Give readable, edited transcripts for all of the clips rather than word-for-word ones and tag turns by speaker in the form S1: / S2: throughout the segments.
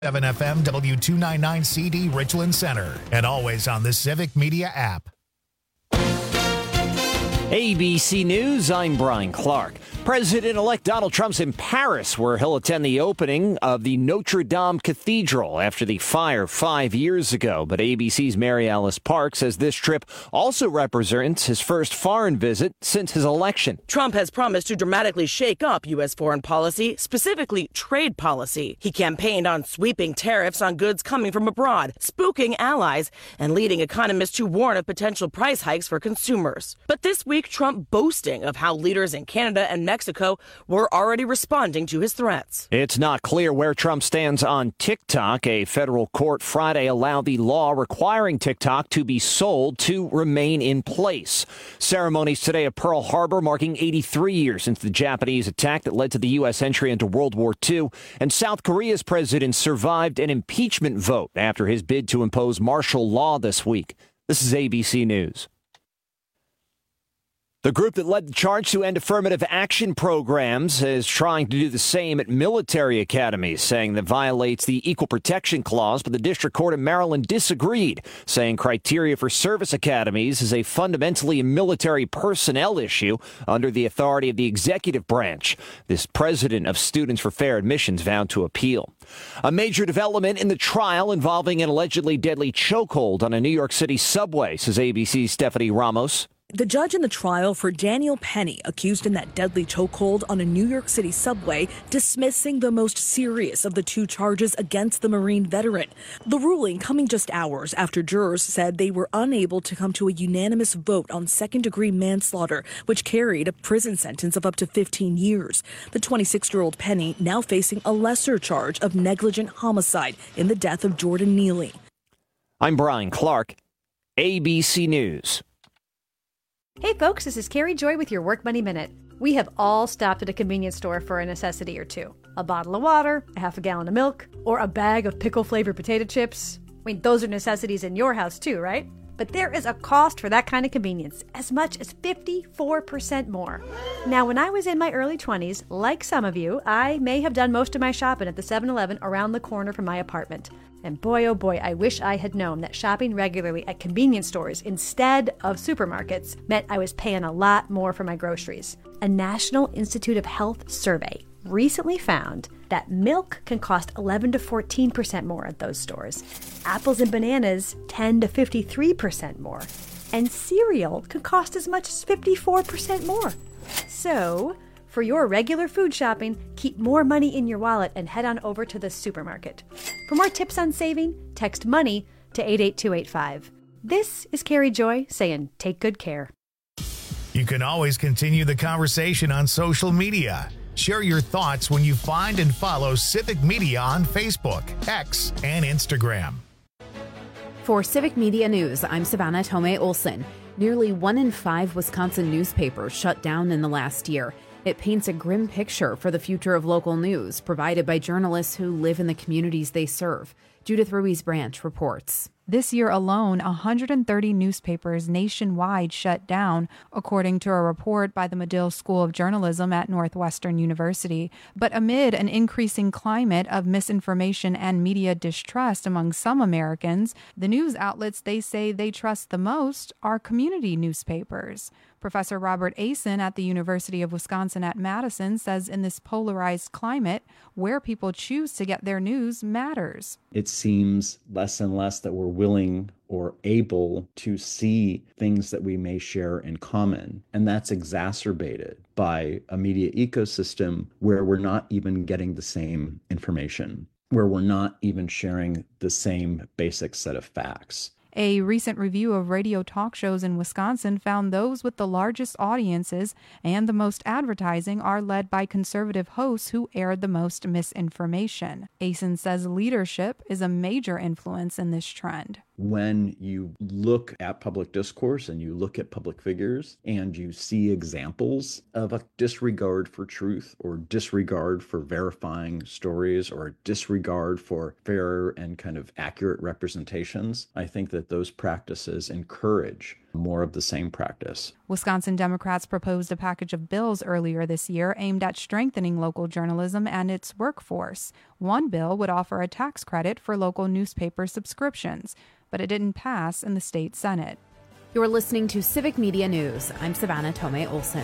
S1: 7 FM W299 CD Richland Center, and always on the Civic Media app.
S2: ABC News, I'm Brian Clark. President-elect Donald Trump's in Paris, where he'll attend the opening of the Notre Dame Cathedral after the fire 5 years ago. But ABC's Mary Alice Park says this trip also represents his first foreign visit since his election.
S3: Trump has promised to dramatically shake up U.S. foreign policy, specifically trade policy. He campaigned on sweeping tariffs on goods coming from abroad, spooking allies, and leading economists to warn of potential price hikes for consumers. But this week, Trump boasting of how leaders in Canada and Mexico were already responding to his threats.
S2: It's not clear where Trump stands on TikTok. A federal court Friday allowed the law requiring TikTok to be sold to remain in place. Ceremonies today at Pearl Harbor marking 83 years since the Japanese attack that led to the U.S. entry into World War II. And South Korea's president survived an impeachment vote after his bid to impose martial law this week. This is ABC News. The group that led the charge to end affirmative action programs is trying to do the same at military academies, saying that violates the Equal Protection Clause, but the District Court in Maryland disagreed, saying criteria for service academies is a fundamentally military personnel issue under the authority of the executive branch. This president of Students for Fair Admissions vowed to appeal. A major development in the trial involving an allegedly deadly chokehold on a New York City subway, says ABC's Stephanie Ramos.
S4: The judge in the trial for Daniel Penny, accused in that deadly chokehold on a New York City subway, dismissing the most serious of the two charges against the Marine veteran. The ruling coming just hours after jurors said they were unable to come to a unanimous vote on second-degree manslaughter, which carried a prison sentence of up to 15 years. The 26-year-old Penny now facing a lesser charge of negligent homicide in the death of Jordan Neely.
S2: I'm Brian Clark, ABC News.
S5: Hey folks, this is Carrie Joy with your Work Money Minute. We have all stopped at a convenience store for a necessity or two. A bottle of water, a half a gallon of milk, or a bag of pickle-flavored potato chips. I mean, those are necessities in your house too, right? But there is a cost for that kind of convenience, as much as 54% more. Now, when I was in my early 20s, like some of you, I may have done most of my shopping at the 7-Eleven around the corner from my apartment. And boy, oh boy, I wish I had known that shopping regularly at convenience stores instead of supermarkets meant I was paying a lot more for my groceries. A National Institute of Health survey recently found that milk can cost 11 to 14% more at those stores. Apples and bananas 10 to 53% more. And cereal can cost as much as 54% more. So, for your regular food shopping, keep more money in your wallet and head on over to the supermarket. For more tips on saving, text MONEY to 88285. This is Carrie Joy saying take good care.
S1: You can always continue the conversation on social media. Share your thoughts when you find and follow Civic Media on Facebook, X, and Instagram.
S6: For Civic Media News, I'm Savannah Tomei Olson. Nearly 1 in 5 Wisconsin newspapers shut down in the last year. It paints a grim picture for the future of local news, provided by journalists who live in the communities they serve. Judith Ruiz-Branch reports.
S7: This year alone, 130 newspapers nationwide shut down, according to a report by the Medill School of Journalism at Northwestern University. But amid an increasing climate of misinformation and media distrust among some Americans, the news outlets they say they trust the most are community newspapers. Professor Robert Asen at the University of Wisconsin at Madison says in this polarized climate, where people choose to get their news matters.
S8: It seems less and less that we're willing or able to see things that we may share in common. And that's exacerbated by a media ecosystem where we're not even getting the same information, where we're not even sharing the same basic set of facts.
S7: A recent review of radio talk shows in Wisconsin found those with the largest audiences and the most advertising are led by conservative hosts who aired the most misinformation. Asen says leadership is a major influence in this trend.
S8: When you look at public discourse and you look at public figures and you see examples of a disregard for truth or disregard for verifying stories or disregard for fair and kind of accurate representations, I think that those practices encourage more of the same practice.
S7: Wisconsin Democrats proposed a package of bills earlier this year aimed at strengthening local journalism and its workforce. One bill would offer a tax credit for local newspaper subscriptions, but it didn't pass in the state Senate.
S6: You're listening to Civic Media News. I'm Savannah Tomei Olson.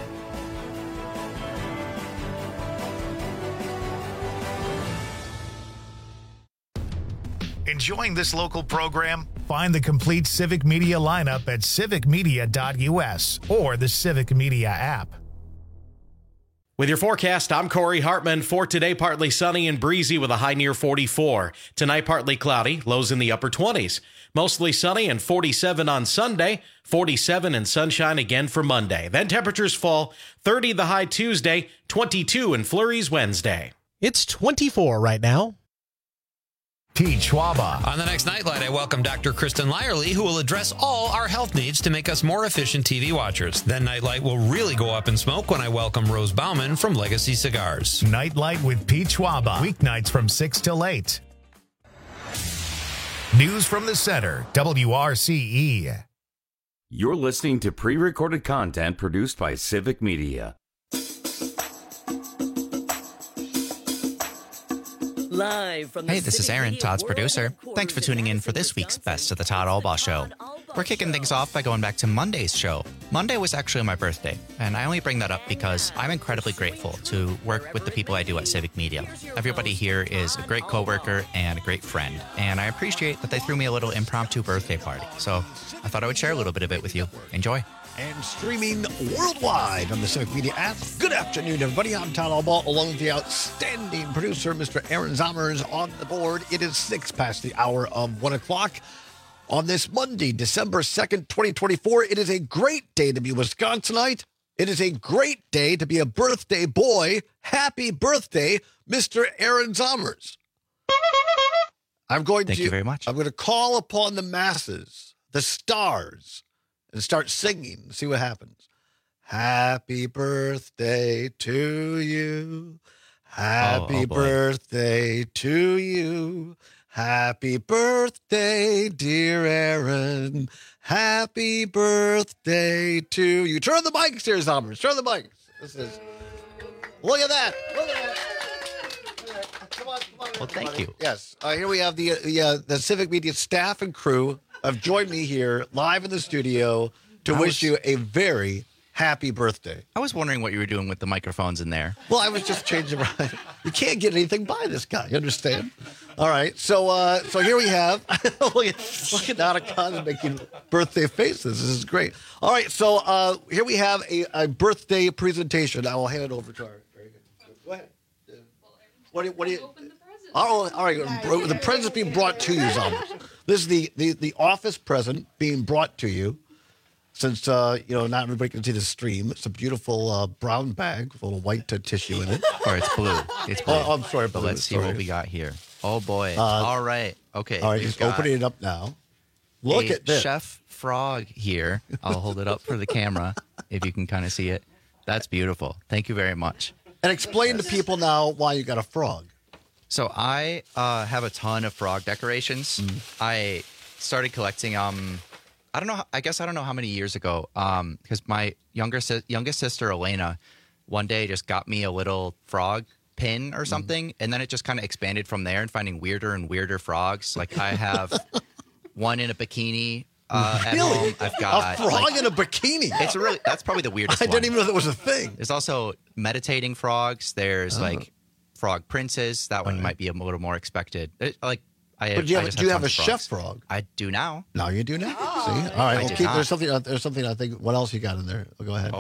S1: Enjoying this local program? Find the complete Civic Media lineup at civicmedia.us or the Civic Media app.
S9: With your forecast, I'm Corey Hartman. For today, partly sunny and breezy with a high near 44. Tonight, partly cloudy, lows in the upper 20s. Mostly sunny and 47 on Sunday, 47 and sunshine again for Monday. Then temperatures fall, 30 the high Tuesday, 22 in flurries Wednesday.
S10: It's 24 right now.
S1: Pete Schwaba.
S11: On the next Nightlight, I welcome Dr. Kristen Lyerly, who will address all our health needs to make us more efficient TV watchers. Then Nightlight will really go up in smoke when I welcome Rose Bauman from Legacy Cigars.
S1: Nightlight with Pete Schwaba. Weeknights from 6 till 8. News from the Center, WRCE.
S12: You're listening to pre-recorded content produced by Civic Media.
S3: Live from
S13: Hey, this is Aaron, Todd's producer. Thanks for tuning in for this week's Best of the Todd Albaugh Show. We're kicking things off by going back to Monday's show. Monday was actually my birthday, and I only bring that up because I'm incredibly grateful to work with the people I do at Civic Media. Everybody here is a great coworker and a great friend, and I appreciate that they threw me a little impromptu birthday party. So I thought I would share a little bit of it with you. Enjoy.
S10: And streaming worldwide on the Civic Media app. Good afternoon, everybody. I'm Todd Albaugh, along with the outstanding producer, Mr. Aaron Zommers, on the board. It is 6 past the hour of 1 o'clock on this Monday, December 2nd, 2024. It is a great day to be Wisconsinite. It is a great day to be a birthday boy. Happy birthday, Mr. Aaron Zommers.
S13: Thank you very much.
S10: I'm going to call upon the masses, the stars, and start singing. See what happens. Happy birthday to you. Happy birthday to you. Happy birthday, dear Aaron. Happy birthday to you. Turn the mics here, Zommers. Turn the mics. Look at that. Look at that. Come on.
S13: Well, thank you.
S10: Yes. Here we have the Civic Media staff and crew have joined me here live in the studio to wish you a very happy birthday.
S13: I was wondering what you were doing with the microphones in there.
S10: Well, I was just changing around. You can't get anything by this guy. You understand? All right. So here we have. look at Nana Khan's making birthday faces. This is great. All right. So here we have a birthday presentation. I will hand it over to our. Very good. Go ahead. What do you? Oh, all right. The present's being brought to you, Zommers. This is the office present being brought to you. Since, not everybody can see the stream. It's a beautiful brown bag with a little white tissue in it.
S13: Or it's blue. It's blue.
S10: Oh, I'm sorry.
S13: But let's see what we got here. Oh, boy. All right. Okay.
S10: All right, he's opening it up now. Look at this.
S13: Chef Frog here. I'll hold it up for the camera if you can kind of see it. That's beautiful. Thank you very much.
S10: And explain to people now why you got a frog.
S13: So I have a ton of frog decorations. I started collecting I don't know how many years ago, because my youngest sister, Elena, one day just got me a little frog pin or something, and then it just kind of expanded from there and finding weirder and weirder frogs. Like I have one in a bikini at home. I've got
S10: a frog in a bikini.
S13: That's probably the weirdest one.
S10: I didn't even know that was a thing.
S13: There's also meditating frogs. There's like frog princes. That one might be a little more expected.
S10: But do you have a chef frog?
S13: I do now.
S10: Now you do now. See? All right. There's something I think. What else you got in there? Go ahead.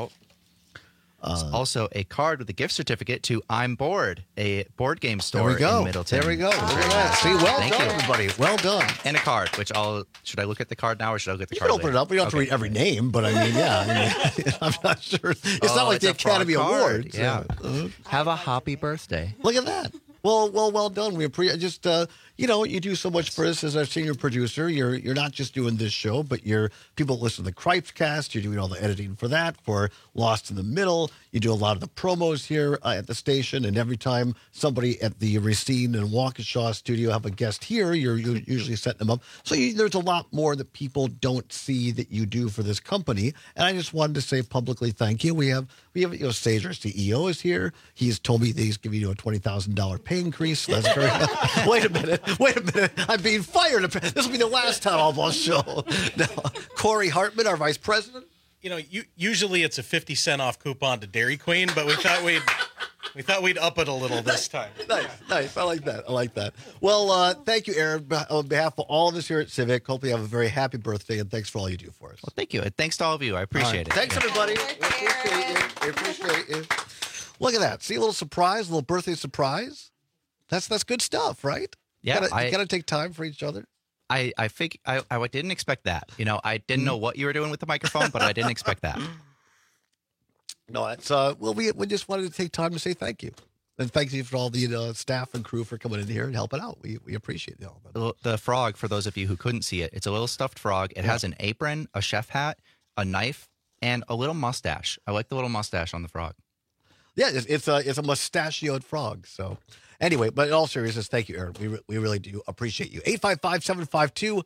S13: There's also a card with a gift certificate to I'm Bored, a board game store in Middleton.
S10: There we go. Look at that. See, well done, everybody. Well done.
S13: And a card, which should I look at the card now or should I look at the card
S10: later? You can open it up. We don't have to read every name, but I mean, yeah. I'm not sure. It's not like the Academy Awards.
S13: Yeah. Have a happy birthday.
S10: Look at that. Well done. We appreciate just you do so much for us as our senior producer. You're not just doing this show, but people listen to the Cripescast. You're doing all the editing for that, for Lost in the Middle. You do a lot of the promos here at the station, and every time somebody at the Racine and Waukesha studio have a guest here, you're usually setting them up. So there's a lot more that people don't see that you do for this company. And I just wanted to say publicly thank you. We have Sage, our CEO, is here. He's told me that he's giving you a $20,000 pay increase. So that's very Wait a minute. I'm being fired. This will be the last time I'll on show. Now, Corey Hartman, our vice president.
S9: Usually it's a 50-cent off coupon to Dairy Queen, but we thought we'd up it a little this time.
S10: Nice. I like that. Well, thank you, Aaron. On behalf of all of us here at Civic, hope you have a very happy birthday, and thanks for all you do for us.
S13: Well, thank you. And thanks to all of you. I appreciate it.
S10: Thanks, everybody. We appreciate you. Look at that. See, a little surprise, a little birthday surprise. That's good stuff, right?
S13: Yeah.
S10: You got to take time for each other.
S13: I think I didn't expect that. I didn't know what you were doing with the microphone, but I didn't expect that.
S10: No, it's we just wanted to take time to say thank you. And thank you for all the staff and crew for coming in here and helping out. We appreciate it all.
S13: The frog, for those of you who couldn't see it, it's a little stuffed frog. It has an apron, a chef hat, a knife, and a little mustache. I like the little mustache on the frog.
S10: Yeah, it's a mustachioed frog. So anyway, but in all seriousness, thank you, Aaron. We really do appreciate you. 855-752-4842.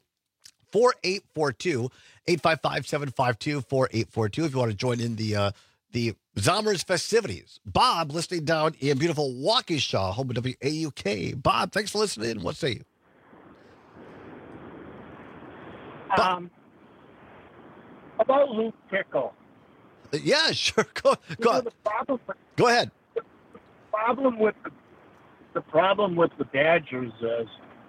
S10: 855-752-4842 if you want to join in the Zommers festivities. Bob, listening down in beautiful Waukesha, home of WAUK. Bob, thanks for listening. What say you?
S14: About Luke Fickell.
S10: Yeah, sure. Go ahead.
S14: The problem with the Badgers is,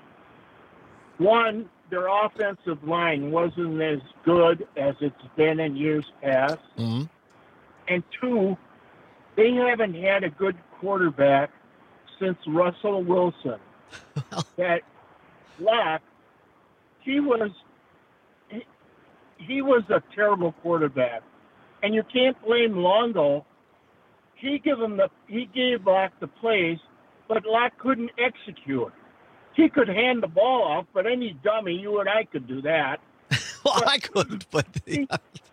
S14: one, their offensive line wasn't as good as it's been in years past.
S10: Mm-hmm.
S14: And two, they haven't had a good quarterback since Russell Wilson. That Locke, he was a terrible quarterback. And you can't blame Longo. He gave Locke the plays, but Locke couldn't execute. He could hand the ball off, but any dummy, you and I could do that.
S10: Well, I couldn't, but
S14: he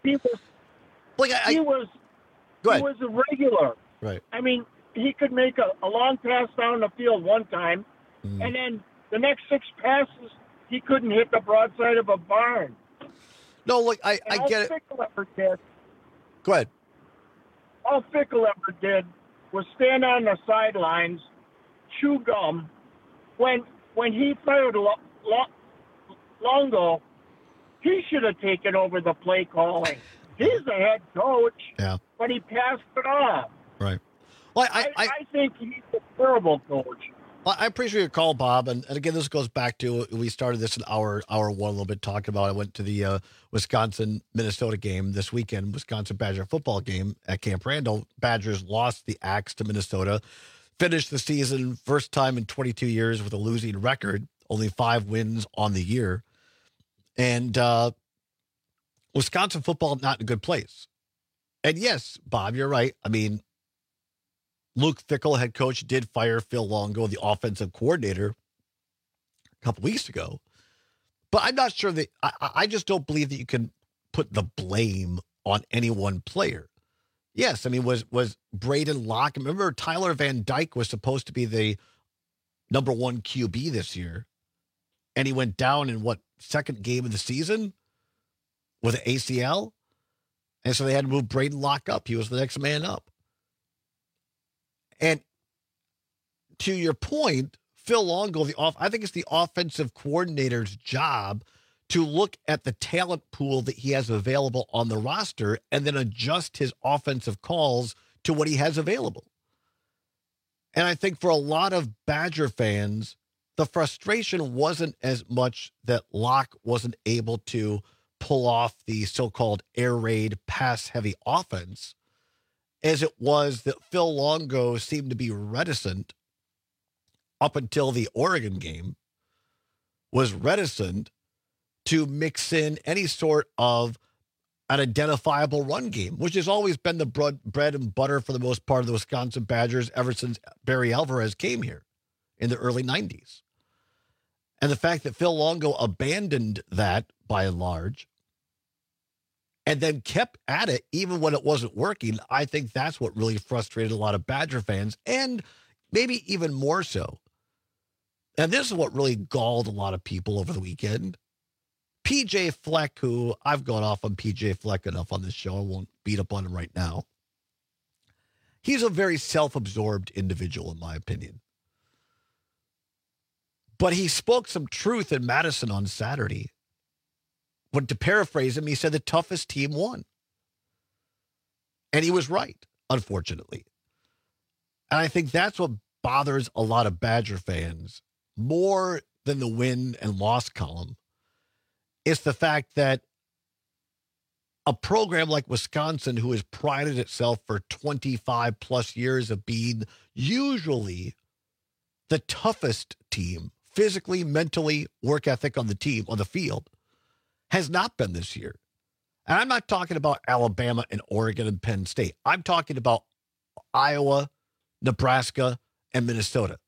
S14: was a regular.
S10: Right.
S14: I mean, he could make a long pass down the field one time, and then the next 6 passes, he couldn't hit the broadside of a barn.
S10: No, look, I get it. Go ahead.
S14: All Fickell ever did was stand on the sidelines, chew gum. When he fired Longo, he should have taken over the play calling. He's the head coach, but he passed it off.
S10: Right. Well,
S14: I think he's a terrible coach.
S10: Well, I appreciate your call, Bob. And again, this goes back to, we started this in hour one a little bit, talking about, I went to the Wisconsin-Minnesota game this weekend, Wisconsin Badger football game at Camp Randall. Badgers lost the Axe to Minnesota, finished the season first time in 22 years with a losing record, only 5 wins on the year. And Wisconsin football not in a good place. And yes, Bob, you're right. I mean, Luke Fickell, head coach, did fire Phil Longo, the offensive coordinator, a couple weeks ago. But I'm not sure that I just don't believe that you can put the blame on any one player. Yes, I mean, was Braden Locke? Remember, Tyler Van Dyke was supposed to be the number 1 QB this year, and he went down in second game of the season with an ACL, and so they had to move Braden Locke up. He was the next man up. And to your point, Phil Longo, I think it's the offensive coordinator's job to look at the talent pool that he has available on the roster and then adjust his offensive calls to what he has available. And I think for a lot of Badger fans, the frustration wasn't as much that Locke wasn't able to pull off the so-called air raid pass-heavy offense, as it was that Phil Longo seemed to be reticent up until the Oregon game, was reticent to mix in any sort of an identifiable run game, which has always been the bread and butter for the most part of the Wisconsin Badgers ever since Barry Alvarez came here. in the early 90s. And the fact that Phil Longo abandoned that by and large and then kept at it even when it wasn't working, I think that's what really frustrated a lot of Badger fans, and maybe even more so. And this is what really galled a lot of people over the weekend. PJ Fleck, who I've gone off on PJ Fleck enough on this show. I won't beat up on him right now. He's a very self-absorbed individual, in my opinion. But he spoke some truth in Madison on Saturday. But to paraphrase him, he said the toughest team won. And he was right, unfortunately. And I think that's what bothers a lot of Badger fans more than the win and loss column. It's the fact that a program like Wisconsin, who has prided itself for 25 plus years of being usually the toughest team, physically, mentally, work ethic on the team, on the field, has not been this year. And I'm not talking about Alabama and Oregon and Penn State. I'm talking about Iowa, Nebraska, and Minnesota.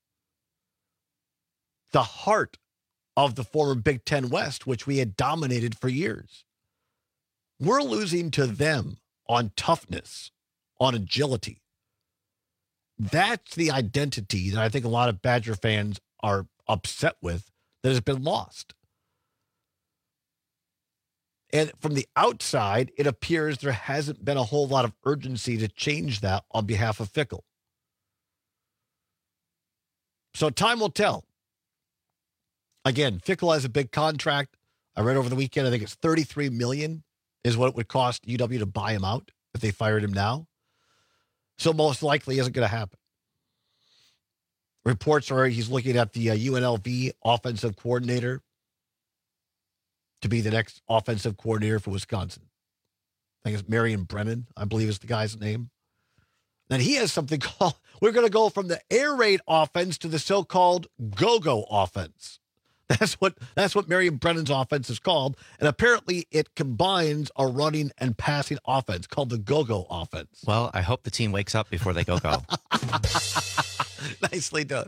S10: The heart of the former Big Ten West, which we had dominated for years. We're losing to them on toughness, on agility. That's the identity that I think a lot of Badger fans are upset with that has been lost. And from the outside, it appears there hasn't been a whole lot of urgency to change that on behalf of Fickell. So time will tell. Again, Fickell has a big contract. I read over the weekend, I think it's $33 million is what it would cost UW to buy him out if they fired him now. So most likely isn't going to happen. Reports are he's looking at the UNLV offensive coordinator to be the next offensive coordinator for Wisconsin. I think it's Marion Brennan, I believe is the guy's name. Then he has something called, we're going to go from the air raid offense to the so-called go-go offense. That's what Marion Brennan's offense is called. And apparently it combines a running and passing offense called the go-go offense.
S13: Well, I hope the team wakes up before they go-go.
S10: Nicely done.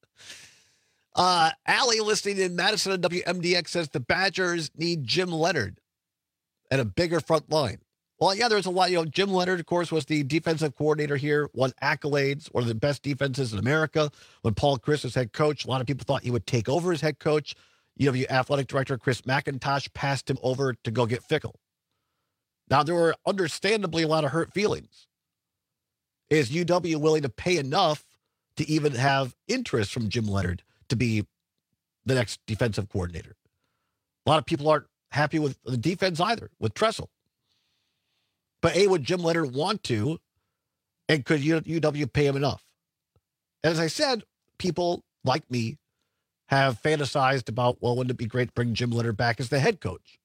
S10: Allie, listening in Madison on WMDX, says the Badgers need Jim Leonhard and a bigger front line. Well, yeah, there's a lot. Jim Leonhard, of course, was the defensive coordinator here, won accolades, one of the best defenses in America. When Paul Chryst was head coach, a lot of people thought he would take over as head coach. UW athletic director Chris McIntosh passed him over to go get Fickell. Now, there were understandably a lot of hurt feelings. Is UW willing to pay enough to even have interest from Jim Leonhard to be the next defensive coordinator? A lot of people aren't happy with the defense either, with Tressel. But A, would Jim Leonhard want to, and could UW pay him enough? And as I said, people like me have fantasized about, well, wouldn't it be great to bring Jim Leonhard back as the head coach?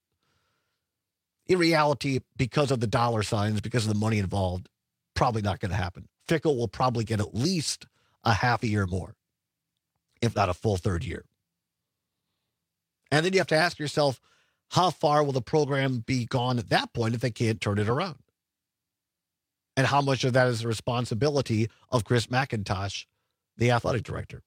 S10: In reality, because of the dollar signs, because of the money involved, probably not going to happen. Fickell will probably get at least a half a year more, if not a full third year. And then you have to ask yourself, how far will the program be gone at that point if they can't turn it around? And how much of that is the responsibility of Chris McIntosh, the athletic director?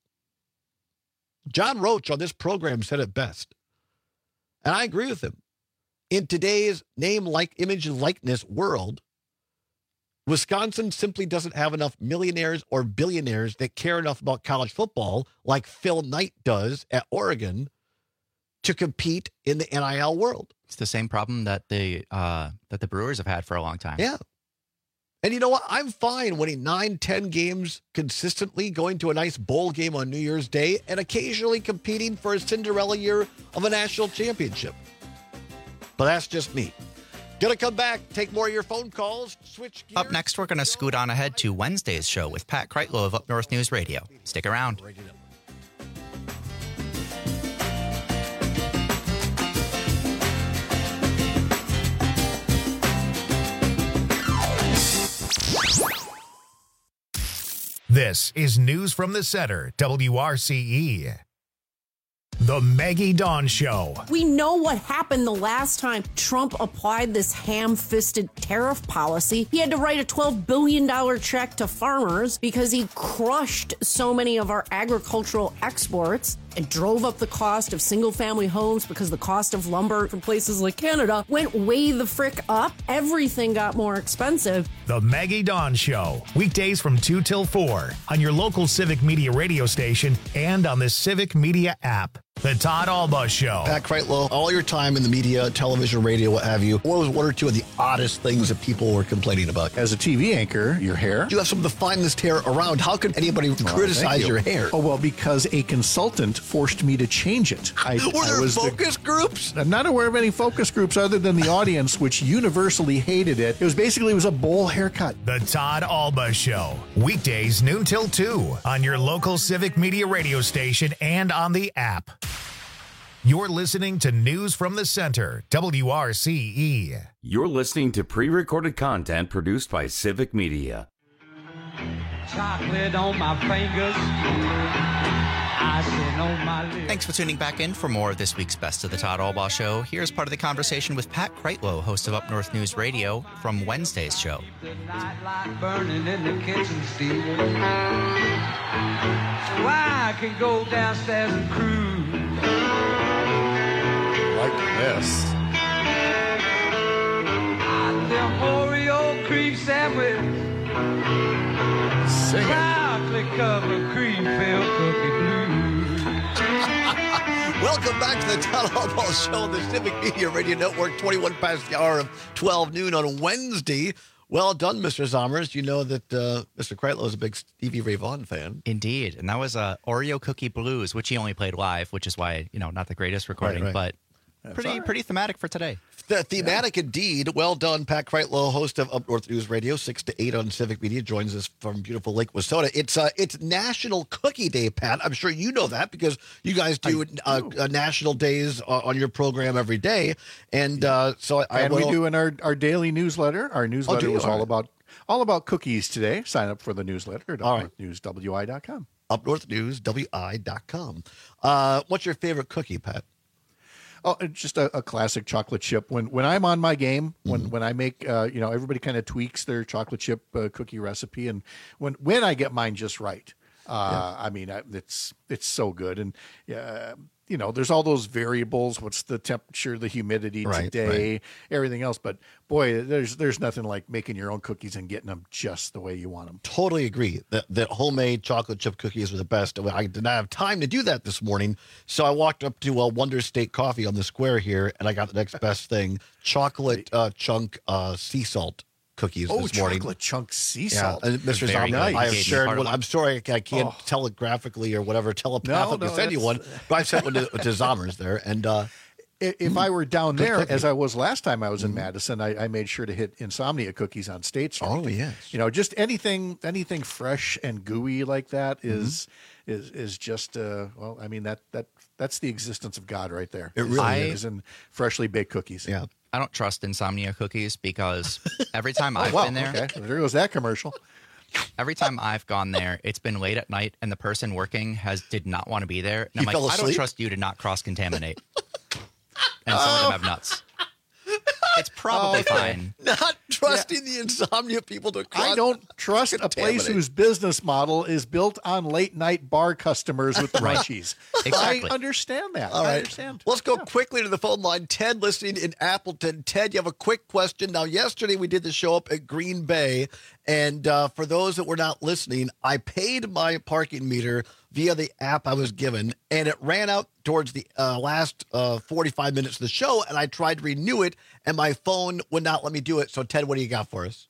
S10: John Roach on this program said it best, and I agree with him. In today's name, like image, and likeness world, Wisconsin simply doesn't have enough millionaires or billionaires that care enough about college football like Phil Knight does at Oregon to compete in the NIL world.
S13: It's the same problem that the Brewers have had for a long time.
S10: Yeah. And you know what? I'm fine winning 9-10 games consistently, going to a nice bowl game on New Year's Day, and occasionally competing for a Cinderella year of a national championship. But that's just me. Gonna come back, take more of your phone calls, switch gears.
S13: Up next, we're going to scoot on ahead to Wednesday's show with Pat Kreitlow of Up North News Radio. Stick around.
S1: This is News from the Center, WRCE. The Maggie Dawn Show.
S15: We know what happened the last time Trump applied this ham-fisted tariff policy. He had to write a $12 billion check to farmers because he crushed so many of our agricultural exports and drove up the cost of single-family homes because the cost of lumber from places like Canada went way the frick up. Everything got more expensive.
S1: The Maggie Dawn Show. Weekdays from 2 till 4 on your local Civic Media radio station and on the Civic Media app. The Todd Alba Show.
S10: Pat Kreitlow, all your time in the media, television, radio, what have you, what was one or two of the oddest things that people were complaining about?
S16: As a TV anchor, your hair.
S10: You have some of the finest hair around. How could anybody criticize your hair?
S16: Oh, well, because a consultant forced me to change it.
S10: Were there focus groups?
S16: I'm not aware of any focus groups other than the audience, which universally hated it. It was a bowl haircut.
S1: The Todd Alba Show. Weekdays noon till 2 on your local Civic Media radio station and on the app. You're listening to News from the Center, WRCE.
S12: You're listening to pre-recorded content produced by Civic Media.
S17: Chocolate on my fingers, icing on my lips.
S13: Thanks for tuning back in for more of this week's Best of the Todd Albaugh Show. Here's part of the conversation with Pat Kreitlow, host of Up North News Radio, from Wednesday's show.
S17: The nightlight burning in the kitchen steamer. So I can go downstairs and cruise.
S16: Like this.
S17: Them Oreo cream sandwich.
S16: Sing it.
S17: Chocolate covered cream filled cookie blues.
S10: Welcome back to the Todd Albaugh Show on the Civic Media Radio Network, 21 past the hour of 12 noon on Wednesday. Well done, Mr. Zommers. You know that Mr. Kreitlow is a big Stevie Ray Vaughan fan.
S13: Indeed. And that was Oreo Cookie Blues, which he only played live, which is why, not the greatest recording,
S10: right.
S13: but pretty thematic for today.
S10: Thematic indeed. Well done, Pat Kreitlow, host of Up North News Radio, 6 to 8 on Civic Media, joins us from beautiful Lake Wissota. It's National Cookie Day, Pat. I'm sure you know that because you guys do national days on your program every day, and we
S16: do in our daily newsletter. Our newsletter is all about cookies today. Sign up for the newsletter at upnorthnewswi.com.
S10: upnorthnewswi.com. What's your favorite cookie, Pat?
S16: Oh, just a classic chocolate chip. When I'm on my game, when I make, everybody kind of tweaks their chocolate chip cookie recipe, and when I get mine just right, it's so good. And there's all those variables. What's the temperature, the humidity today, everything else. But boy, there's nothing like making your own cookies and getting them just the way you want them.
S10: Totally agree that homemade chocolate chip cookies are the best. I did not have time to do that this morning, so I walked up to Wonder State Coffee on the square here, and I got the next best thing: chocolate chunk sea salt cookies this morning.
S16: Chocolate chunk sea salt.
S10: And Mr. Zombie, I have shared one. I'm sorry I can't telegraphically or whatever telepathically send you one, but I sent one to Zommers there. And
S16: if I were down there, as I was last time I was in Madison, I made sure to hit Insomnia cookies on State Street.
S10: Oh, yes.
S16: Just anything fresh and gooey like that is just that's the existence of God right there.
S10: It really
S16: is in freshly baked cookies.
S10: Yeah.
S13: I don't trust Insomnia cookies because every time I've been there,
S16: there goes that commercial.
S13: Every time I've gone there, it's been late at night, and the person working did not want to be there. And I'm like, I don't trust you to not cross-contaminate. And some of them have nuts. It's probably fine.
S10: Not trusting the Insomnia people to
S16: I don't trust a place whose business model is built on late night bar customers with the munchies.
S13: Exactly.
S16: I understand that.
S10: All right.
S16: I understand.
S10: Let's go quickly to the phone line. Ted listening in Appleton. Ted, you have a quick question. Now, yesterday we did the show up at Green Bay, and for those that were not listening, I paid my parking meter via the app I was given, and it ran out towards the last 45 minutes of the show, and I tried to renew it, and my phone would not let me do it. So, Ted, what do you got for us?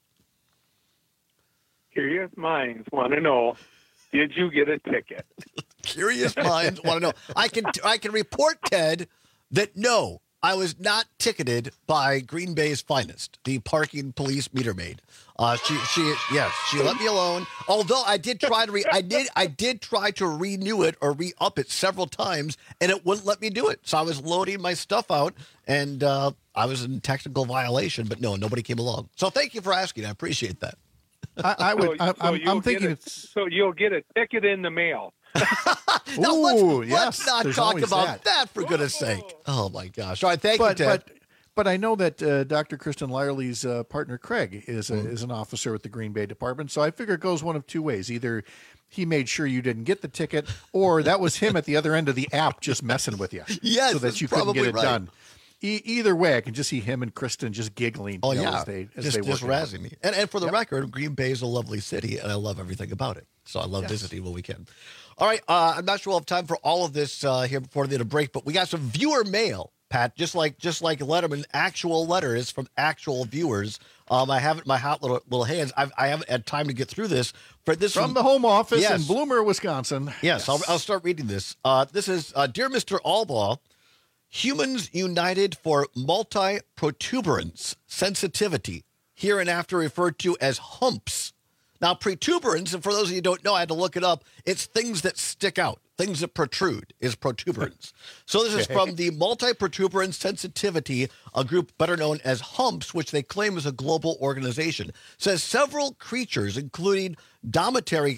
S14: Curious minds want to know, did you get a ticket?
S10: Curious minds want to know. I can report, Ted, that no, I was not ticketed by Green Bay's finest, the parking police meter maid. She let me alone. Although I did try to I did try to renew it or re-up it several times, and it wouldn't let me do it. So I was loading my stuff out, and I was in technical violation. But no, nobody came along. So thank you for asking. I appreciate that.
S16: I'm thinking
S14: so you'll get a ticket in the mail.
S10: Now, let's not
S16: there's
S10: talk
S16: always
S10: about that for goodness sake. Oh, my gosh. All right, thank you, Ted.
S16: But I know that Dr. Kristen Lyerly's partner, Craig, is an officer with the Green Bay Department, so I figure it goes one of two ways. Either he made sure you didn't get the ticket, or that was him at the other end of the app just messing with you.
S10: Yes,
S16: so that you couldn't get it done. Either way, I can just see him and Kristen just giggling.
S10: Oh,
S16: as they
S10: just razzing me. And for the
S16: Yep.
S10: record, Green Bay is a lovely city, and I love everything about it. So I love visiting when we can. All right, I'm not sure we'll have time for all of this here before the end of break, but we got some viewer mail, Pat, just like Letterman, actual letters from actual viewers. I have it in my hot little hands. I haven't had time to get through this. For this
S16: from the home office in Bloomer, Wisconsin.
S10: Yes. I'll start reading this. This is, Dear Mr. Albaugh, humans united for multi-protuberance sensitivity, hereinafter referred to as humps. Now, protuberance, and for those of you who don't know, I had to look it up. It's things that stick out, things that protrude is protuberance. So this is from the multi-protuberance sensitivity, a group better known as HUMPS, which they claim is a global organization. Says several creatures, including dromedary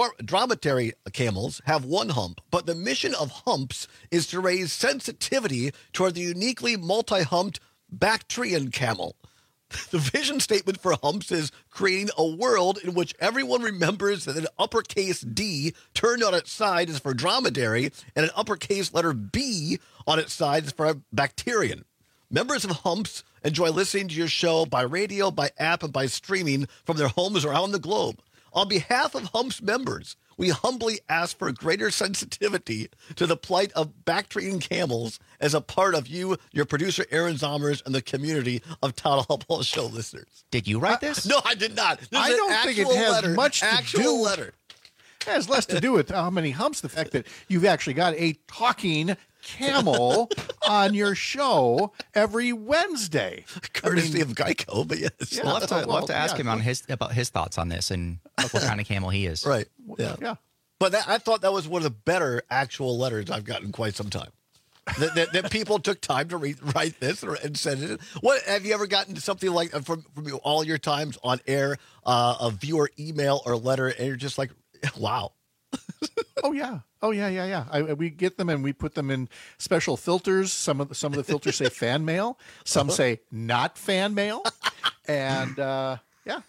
S10: camels, have one hump, but the mission of HUMPS is to raise sensitivity toward the uniquely multi-humped Bactrian camel. The vision statement for HUMPS is creating a world in which everyone remembers that an uppercase D turned on its side is for dromedary and an uppercase letter B on its side is for Bactrian. Members of HUMPS enjoy listening to your show by radio, by app, and by streaming from their homes around the globe. On behalf of HUMPS members, we humbly ask for greater sensitivity to the plight of Bactrian camels as a part of you, your producer, Aaron Zommers, and the community of Todd Hall Show listeners.
S13: Did you write this?
S10: No, I did not.
S16: I don't think it has much to do.
S10: Letter.
S16: It has less to do with how many humps. The fact that you've actually got a talking camel on your show every Wednesday,
S10: courtesy of Geico. But yes,
S13: we'll have to ask him about his thoughts on this and what kind of camel he is.
S10: Right. Yeah. But I thought that was one of the better actual letters I've gotten in quite some time. that people took time to write this and send it. What have you ever gotten something like from all your times on air, a viewer email or letter, and you're just like, wow.
S16: Oh yeah. We get them and we put them in special filters. Some of the filters say fan mail. Some say not fan mail. And what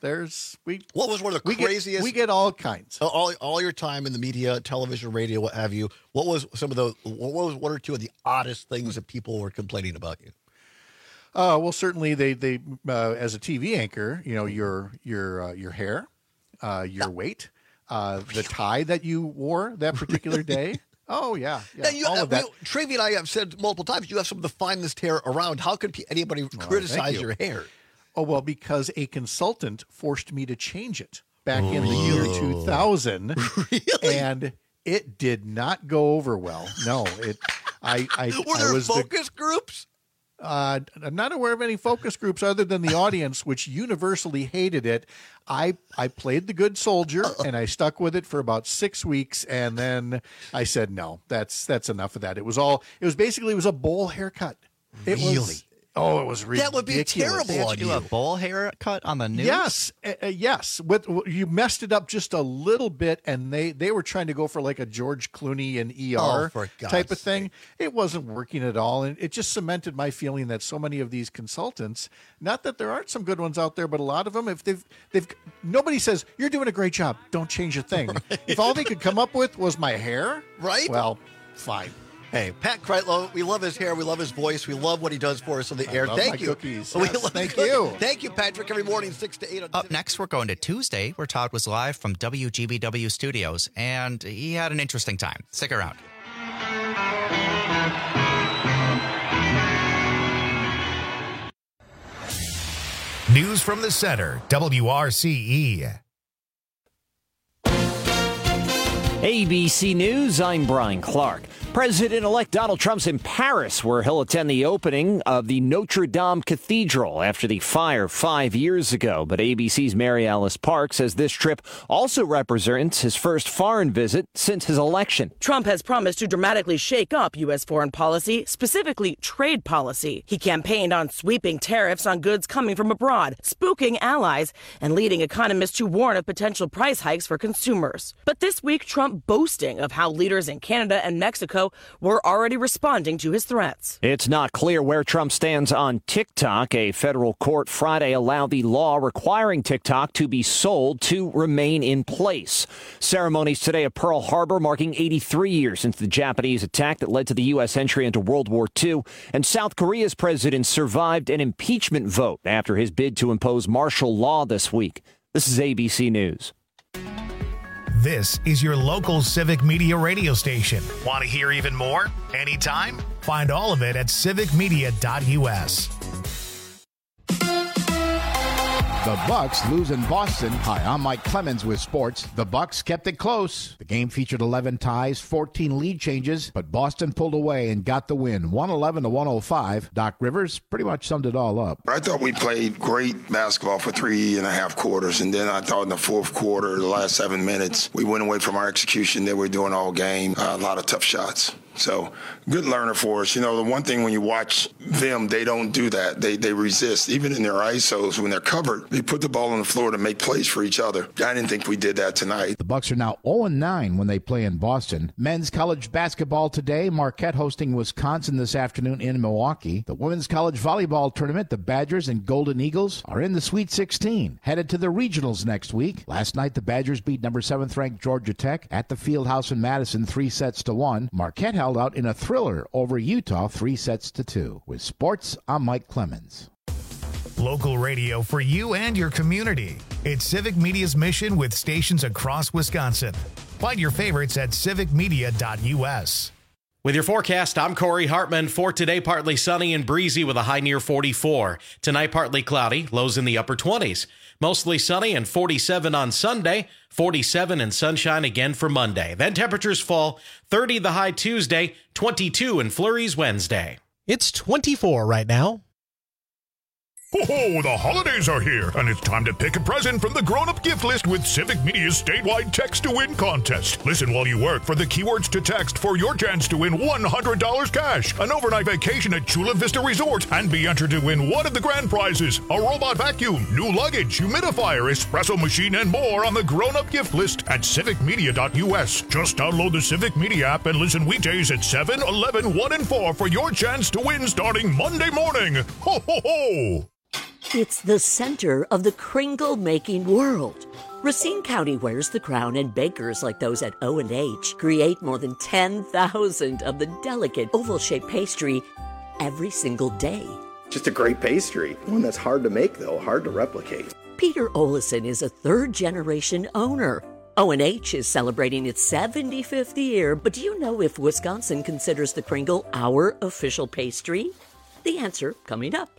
S10: was one of the craziest?
S16: We get all kinds.
S10: All your time in the media, television, radio, what have you. What was what was one or two of the oddest things that people were complaining about you?
S16: Well, certainly they as a TV anchor, your hair, your weight. The tie that you wore that particular day. Oh, yeah.
S10: Now
S16: all of that.
S10: Trevi and I have said multiple times, you have some of the finest hair around. How could anybody criticize your hair?
S16: Oh, well, because a consultant forced me to change it back in the year 2000.
S10: Really?
S16: And it did not go over well. No,
S10: Were there focus groups?
S16: I'm not aware of any focus groups other than the audience, which universally hated it. I played the good soldier and I stuck with it for about 6 weeks, and then I said no, that's enough of that. It was basically a bowl haircut. It was ridiculous.
S10: That would be terrible on you.
S13: Do a bowl haircut on the news?
S16: Yes, yes. You messed it up just a little bit, and they were trying to go for like a George Clooney and ER type of thing. It wasn't working at all, and it just cemented my feeling that so many of these consultants, not that there aren't some good ones out there, but a lot of them, if they've nobody says you're doing a great job, don't change a thing. Right. If all they could come up with was my hair,
S10: right?
S16: Well, fine.
S10: Hey, Pat Kreitlow, we love his hair. We love his voice. We love what he does for us on the air.
S16: Thank you. Cookies.
S10: Thank you. Thank you, Patrick. Every morning, 6 to 8.
S13: Up next, we're going to Tuesday, where Todd was live from WGBW Studios, and he had an interesting time. Stick around.
S1: News from the Center, WRCE.
S2: ABC News, I'm Brian Clark. President-elect Donald Trump's in Paris, where he'll attend the opening of the Notre Dame Cathedral after the fire 5 years ago. But ABC's Mary Alice Park says this trip also represents his first foreign visit since his election.
S3: Trump has promised to dramatically shake up U.S. foreign policy, specifically trade policy. He campaigned on sweeping tariffs on goods coming from abroad, spooking allies, and leading economists to warn of potential price hikes for consumers. But this week, Trump boasting of how leaders in Canada and Mexico were already responding to his threats.
S2: It's not clear where Trump stands on TikTok. A federal court Friday allowed the law requiring TikTok to be sold to remain in place. Ceremonies today at Pearl Harbor marking 83 years since the Japanese attack that led to the U.S. entry into World War II. And South Korea's president survived an impeachment vote after his bid to impose martial law this week. This is ABC News.
S1: This is your local Civic Media radio station. Want to hear even more? Anytime? Find all of it at civicmedia.us.
S18: The Bucks lose in Boston. Hi, I'm Mike Clemens with sports. The Bucks kept it close. The game featured 11 ties, 14 lead changes, but Boston pulled away and got the win, 111-105. Doc Rivers pretty much summed it all up.
S19: I thought we played great basketball for 3.5 quarters, and then I thought in the fourth quarter, the last 7 minutes, we went away from our execution that we're doing all game. A lot of tough shots. So, good learner for us. You know, the one thing when you watch them, they don't do that. They resist. Even in their ISOs, when they're covered, they put the ball on the floor to make plays for each other. I didn't think we did that tonight.
S18: The Bucks are now 0-9 when they play in Boston. Men's college basketball today. Marquette hosting Wisconsin this afternoon in Milwaukee. The women's college volleyball tournament, the Badgers and Golden Eagles, are in the Sweet 16, headed to the regionals next week. Last night, the Badgers beat number 7th ranked Georgia Tech at the Fieldhouse in Madison 3-1. Marquette held out in a thriller over Utah 3-2. With sports, I'm Mike Clemens.
S1: Local radio for you and your community. It's Civic Media's mission with stations across Wisconsin. Find your favorites at civicmedia.us.
S9: With your forecast, I'm Corey Hartman. For today, partly sunny and breezy with a high near 44. Tonight, partly cloudy, lows in the upper 20s. Mostly sunny and 47 on Sunday, 47 and sunshine again for Monday. Then temperatures fall, 30 the high Tuesday, 22 in flurries Wednesday.
S20: It's 24 right now.
S21: Ho-ho, the holidays are here, and it's time to pick a present from the grown-up gift list with Civic Media's statewide text-to-win contest. Listen while you work for the keywords to text for your chance to win $100 cash, an overnight vacation at Chula Vista Resort, and be entered to win one of the grand prizes, a robot vacuum, new luggage, humidifier, espresso machine, and more on the grown-up gift list at civicmedia.us. Just download the Civic Media app and listen weekdays at 7, 11, 1, and 4 for your chance to win starting Monday morning. Ho, ho, ho!
S22: It's the center of the kringle-making world. Racine County wears the crown, and bakers like those at O&H create more than 10,000 of the delicate oval-shaped pastry every single day.
S23: Just a great pastry. One that's hard to make, though, hard to replicate.
S22: Peter Olison is a third-generation owner. O&H is celebrating its 75th year, but do you know if Wisconsin considers the kringle our official pastry? The answer coming up.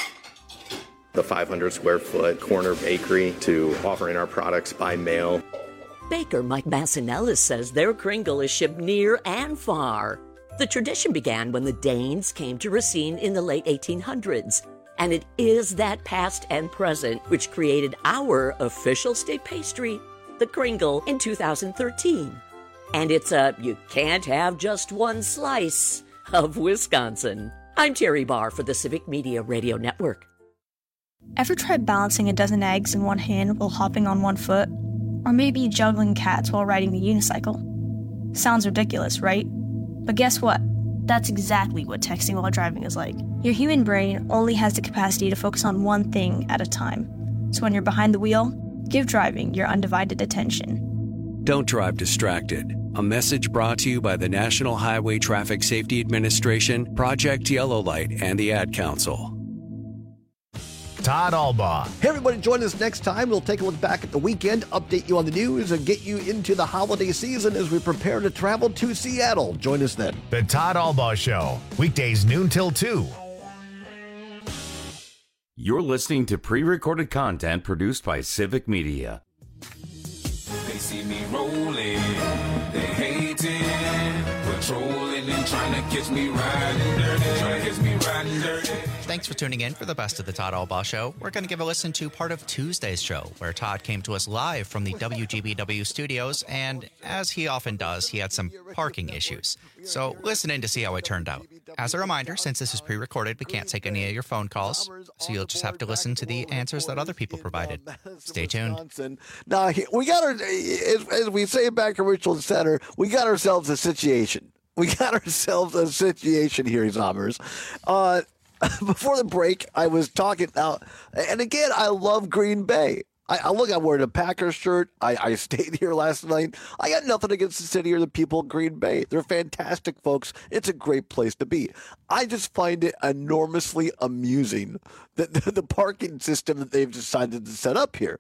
S23: The 500 square foot corner bakery to offering our products by mail.
S22: Baker Mike Massinellis says their kringle is shipped near and far. The tradition began when the Danes came to Racine in the late 1800s, and it is that past and present which created our official state pastry, the kringle, in 2013. And it's a you can't have just one slice of Wisconsin. I'm Terry Barr for the Civic Media Radio Network.
S24: Ever tried balancing a dozen eggs in one hand while hopping on one foot? Or maybe juggling cats while riding the unicycle? Sounds ridiculous, right? But guess what? That's exactly what texting while driving is like. Your human brain only has the capacity to focus on one thing at a time. So when you're behind the wheel, give driving your undivided attention.
S25: Don't drive distracted. A message brought to you by the National Highway Traffic Safety Administration, Project Yellow Light, and the Ad Council.
S1: Todd Albaugh.
S10: Hey, everybody, join us next time. We'll take a look back at the weekend, update you on the news, and get you into the holiday season as we prepare to travel to Seattle. Join us then.
S1: The Todd Albaugh Show, weekdays noon till 2.
S12: You're listening to pre-recorded content produced by Civic Media.
S26: They see me rolling, they hating, patrolling
S4: Trying to catch me riding dirty. Trying to catch me riding dirty.
S13: Thanks for tuning in for the best of the Todd Albaugh Show. We're going to give a listen to part of Tuesday's show, where Todd came to us live from the WGBW studios, and as he often does, he had some parking issues. So listen in to see how it turned out. As a reminder, since this is pre-recorded, we can't take any of your phone calls, so you'll just have to listen to the answers that other people provided. Stay tuned.
S10: Now, we got our, as we say back at Richland Center, we got ourselves a situation. We got ourselves a situation here, Zombers. Before the break, I was talking now, and again, I love Green Bay. I'm wearing a Packers shirt. I stayed here last night. I got nothing against the city or the people of Green Bay. They're fantastic folks. It's a great place to be. I just find it enormously amusing that the parking system that they've decided to set up here.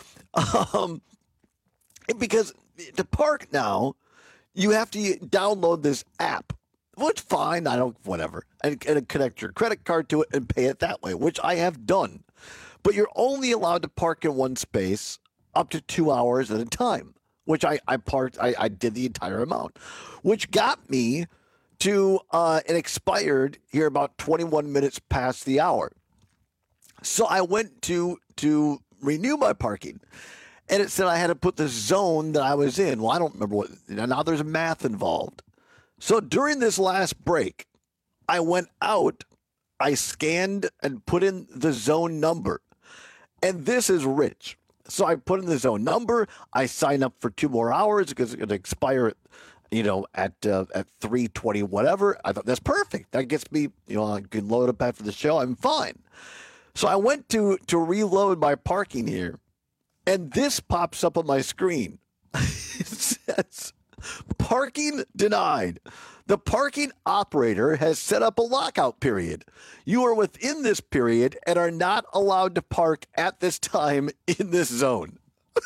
S10: Because to park now, you have to download this app. Which fine, whatever. And connect your credit card to it and pay it that way, which I have done. But you're only allowed to park in one space up to 2 hours at a time, which I parked, I did the entire amount, which got me to, it expired here about 21 minutes past the hour. So I went to renew my parking. And it said I had to put the zone that I was in. Well, I don't remember what. Now there's math involved. So during this last break, I went out, I scanned and put in the zone number. And this is rich. So I put in the zone number. I sign up for 2 more hours because it's going to expire at 3:20, whatever. I thought that's perfect. That gets me, I can load up after the show. I'm fine. So I went to reload my parking here. And this pops up on my screen. It says, parking denied. The parking operator has set up a lockout period. You are within this period and are not allowed to park at this time in this zone.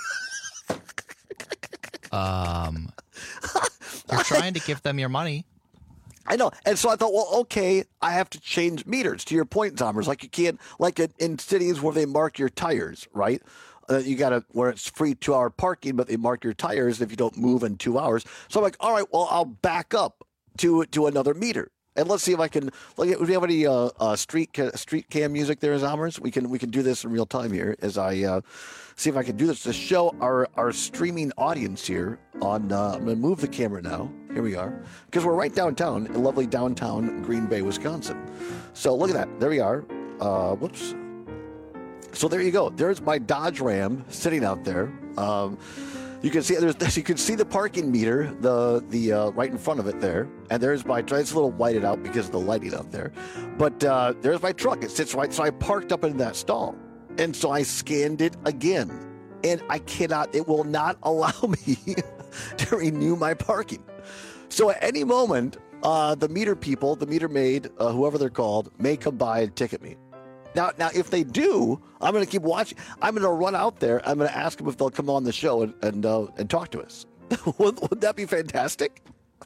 S13: You're trying to give them your money.
S10: I know. And so I thought, well, okay, I have to change meters. To your point, Zombers, like you can't, like in cities where they mark your tires, right? You got to, where it's free 2-hour parking, but they mark your tires if you don't move in 2 hours. So I'm like, all right, well, I'll back up to another meter. And let's see if I can, like, do we have any street cam music there, Zombers? We can do this in real time here as I see if I can do this to show our streaming audience here on, I'm going to move the camera now. Here we are. Because we're right downtown, in lovely downtown Green Bay, Wisconsin. So look at that. There we are. Whoops. So there you go. There's my Dodge Ram sitting out there. You can see the parking meter, the right in front of it there, and there's my. It's a little whited out because of the lighting out there, but there's my truck. It sits right. So I parked up in that stall, and so I scanned it again, and I cannot. It will not allow me to renew my parking. So at any moment, the meter people, the meter maid, whoever they're called, may come by and ticket me. Now, if they do, I'm going to keep watching. I'm going to run out there. I'm going to ask them if they'll come on the show and talk to us. would that be fantastic?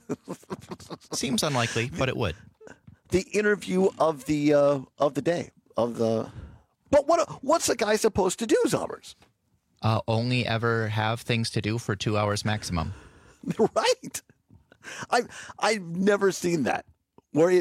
S13: Seems unlikely, but it would.
S10: The interview of the day of the. But what's the guy supposed to do, Zombers?
S13: Only ever have things to do for 2 hours maximum.
S10: Right. I've never seen that where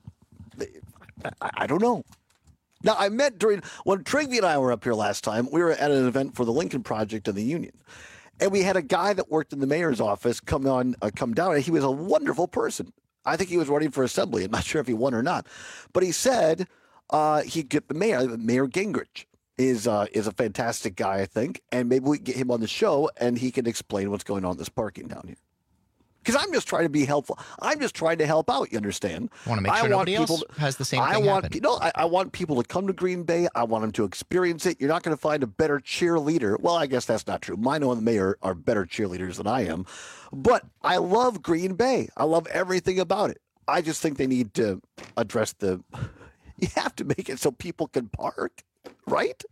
S10: I don't know. Now, I met when Trigby and I were up here last time, we were at an event for the Lincoln Project of the Union. And we had a guy that worked in the mayor's office come down, and he was a wonderful person. I think he was running for assembly. I'm not sure if he won or not. But he said he'd get the mayor. Mayor Gingrich is a fantastic guy, I think. And maybe we can get him on the show, and he can explain what's going on in this parking down here. Because I'm just trying to be helpful. I'm just trying to help out, you understand?
S13: I want to make sure nobody else has the same thing happen.
S10: I want people to come to Green Bay. I want them to experience it. You're not going to find a better cheerleader. Well, I guess that's not true. Mino and the mayor are better cheerleaders than I am. But I love Green Bay. I love everything about it. I just think they need to address you have to make it so people can park, right?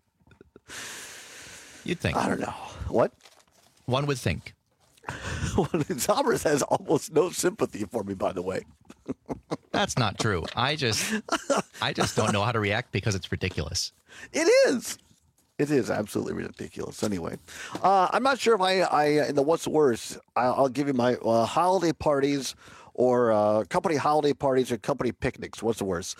S13: You'd think.
S10: I don't know. What?
S13: One would think.
S10: Zombers has almost no sympathy for me, by the way.
S13: That's not true. I just don't know how to react because it's ridiculous.
S10: It is. It is absolutely ridiculous. Anyway, I'm not sure if I in the what's worse, I'll give you my holiday parties or company holiday parties or company picnics. What's the worst?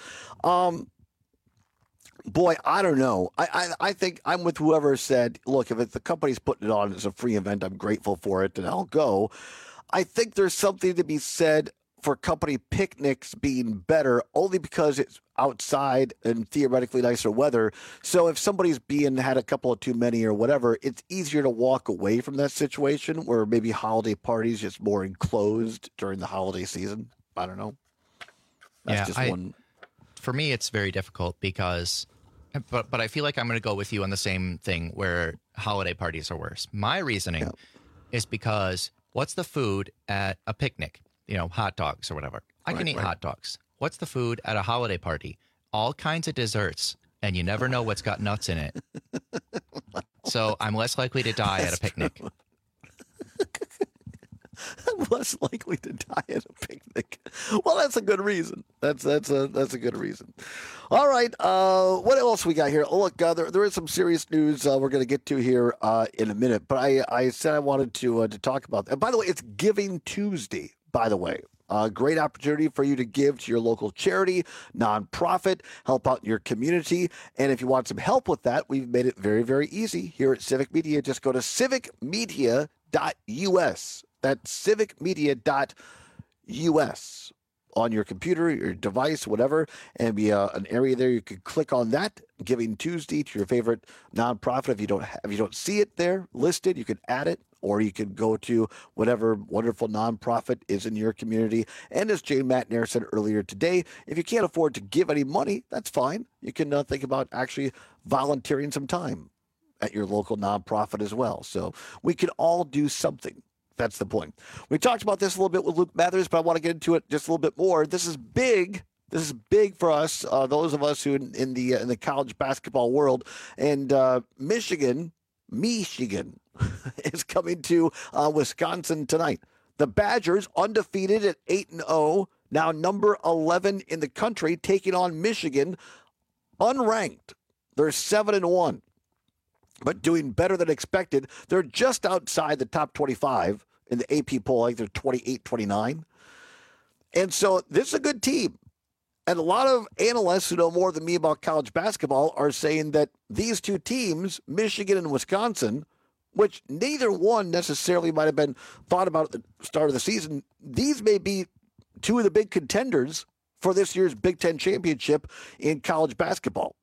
S10: Boy, I don't know. I think I'm with whoever said, look, if the company's putting it on as a free event, I'm grateful for it and I'll go. I think there's something to be said for company picnics being better only because it's outside and theoretically nicer weather. So if somebody's had a couple of too many or whatever, it's easier to walk away from that situation where maybe holiday parties just more enclosed during the holiday season. I don't know. That's just one.
S13: For me, it's very difficult because, but I feel like I'm going to go with you on the same thing where holiday parties are worse. My reasoning is because what's the food at a picnic? Hot dogs or whatever. I can eat hot dogs. What's the food at a holiday party? All kinds of desserts, and you never know what's got nuts in it. So I'm less likely to die at a picnic.
S10: I'm less likely to die at a picnic. Well, that's a good reason. That's a good reason. All right. What else we got here? Oh, look, there is some serious news we're going to get to here in a minute. But I said I wanted to talk about that. And by the way, it's Giving Tuesday. By the way, a great opportunity for you to give to your local charity, nonprofit, help out in your community. And if you want some help with that, we've made it very, very easy here at Civic Media. Just go to civicmedia.us. That's civicmedia.us on your computer, your device, whatever, and be an area there. You can click on that, Giving Tuesday, to your favorite nonprofit. If you don't see it there listed, you can add it. Or you can go to whatever wonderful nonprofit is in your community. And as Jane Matnair said earlier today, if you can't afford to give any money, that's fine. You can think about actually volunteering some time at your local nonprofit as well. So we can all do something. That's the point. We talked about this a little bit with Luke Mathers, but I want to get into it just a little bit more. This is big. This is big for us, those of us who in the college basketball world. And Michigan is coming to Wisconsin tonight. The Badgers, undefeated at 8-0, now number 11 in the country, taking on Michigan, unranked. They're 7-1, but doing better than expected. They're just outside the top 25 in the AP poll. Like they're 28-29. And so this is a good team. And a lot of analysts who know more than me about college basketball are saying that these two teams, Michigan and Wisconsin, which neither one necessarily might have been thought about at the start of the season, these may be two of the big contenders for this year's Big Ten championship in college basketball.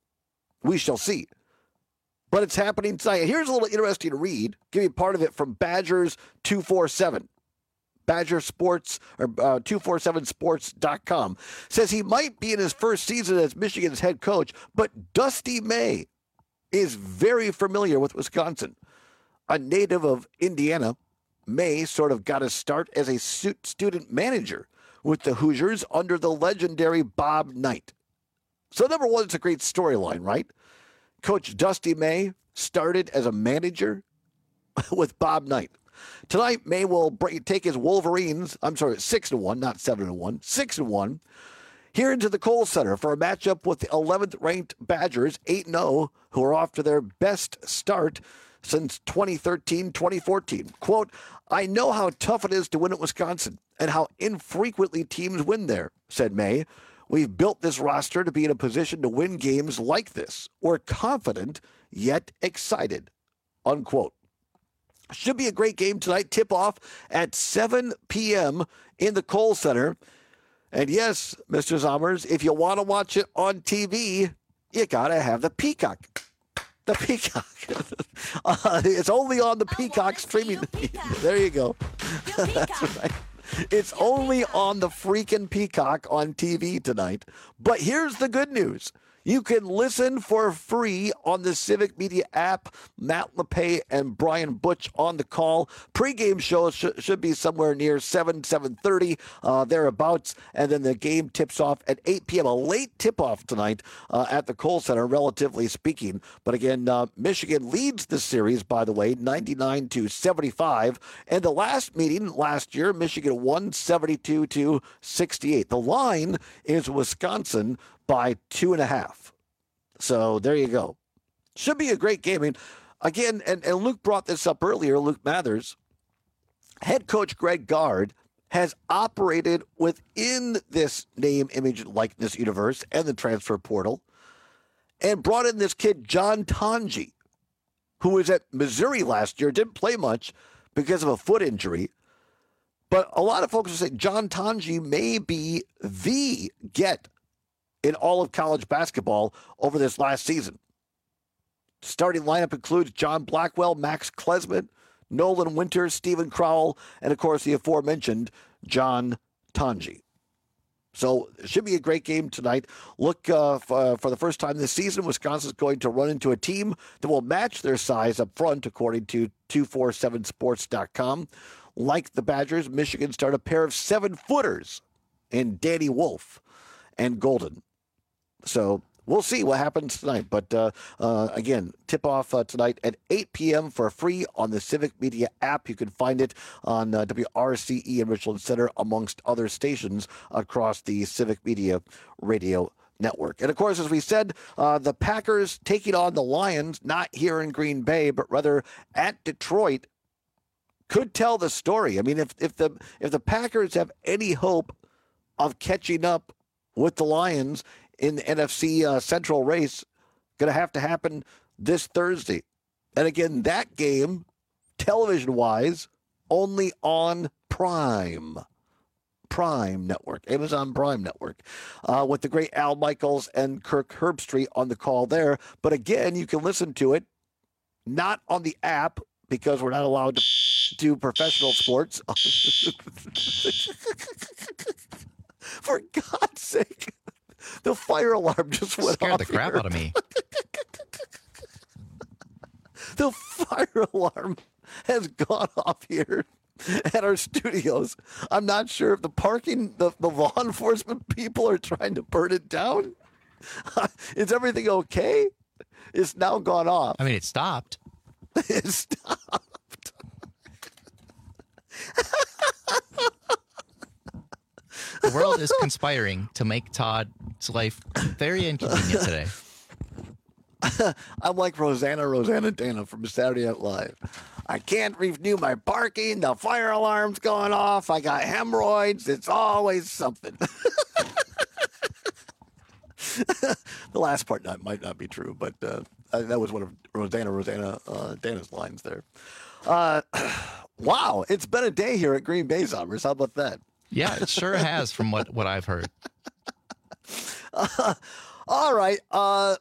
S10: We shall see. But it's happening tonight. Here's a little interesting to read. Give you part of it from Badgers 247. Badger Sports, or 247sports.com, says he might be in his first season as Michigan's head coach, but Dusty May is very familiar with Wisconsin. A native of Indiana, May sort of got his start as a student manager with the Hoosiers under the legendary Bob Knight. So number one, it's a great storyline, right? Coach Dusty May started as a manager with Bob Knight. Tonight, May will take his Wolverines, 6-1, not 7-1, 6-1, here into the Kohl Center for a matchup with the 11th ranked Badgers, 8-0, who are off to their best start since 2013-2014. Quote, I know how tough it is to win at Wisconsin and how infrequently teams win there, said May. We've built this roster to be in a position to win games like this. We're confident, yet excited, unquote. Should be a great game tonight. Tip-off at 7 p.m. in the Kohl Center. And yes, Mr. Zommers, if you want to watch it on TV, you got to have the Peacock. The Peacock. It's only on the Peacock streaming. There you go. That's right. It's only on the freaking Peacock on TV tonight. But here's the good news. You can listen for free on the Civic Media app. Matt LePay and Brian Butch on the call. Pre-game show should be somewhere near 7:30, thereabouts. And then the game tips off at 8 p.m. A late tip-off tonight at the Kohl Center, relatively speaking. But again, Michigan leads the series, by the way, 99-75. And the last meeting last year, Michigan won 72-68. The line is Wisconsin by 2.5. So there you go. Should be a great game. I mean, again, and Luke brought this up earlier, Luke Mathers. Head coach Greg Gard has operated within this name, image, and likeness universe and the transfer portal and brought in this kid, John Tonji, who was at Missouri last year, didn't play much because of a foot injury. But a lot of folks are saying John Tonji may be the get in all of college basketball over this last season. Starting lineup includes John Blackwell, Max Klesmit, Nolan Winter, Stephen Crowell, and, of course, the aforementioned John Tonji. So it should be a great game tonight. Look, for the first time this season, Wisconsin's going to run into a team that will match their size up front, according to 247sports.com. Like the Badgers, Michigan start a pair of 7-footers in Danny Wolf and Golden. So we'll see what happens tonight. But, again, tip-off tonight at 8 p.m. for free on the Civic Media app. You can find it on WRCE in Richland Center, amongst other stations across the Civic Media radio network. And, of course, as we said, the Packers taking on the Lions, not here in Green Bay, but rather at Detroit, could tell the story. I mean, if the Packers have any hope of catching up with the Lions in the NFC Central race, going to have to happen this Thursday. And again, that game, television-wise, only on Prime Network, Amazon Prime Network, with the great Al Michaels and Kirk Herbstreit on the call there. But again, you can listen to it, not on the app, because we're not allowed to do professional sports. For God's sake. The fire alarm just went off.
S13: Scared the crap out of me.
S10: The fire alarm has gone off here at our studios. I'm not sure if the law enforcement people are trying to burn it down. Is everything okay? It's now gone off.
S13: I mean, it stopped.
S10: It stopped.
S13: The world is conspiring to make Todd's life very inconvenient today.
S10: I'm like Rosanna Dana from Saturday Night Live. I can't renew my parking. The fire alarm's going off. I got hemorrhoids. It's always something. The last part might not be true, but that was one of Rosanna Dana's lines there. Wow, it's been a day here at Green Bay, Zombers. How about that?
S13: Yeah, it sure has, from what I've heard.
S10: All right. Well,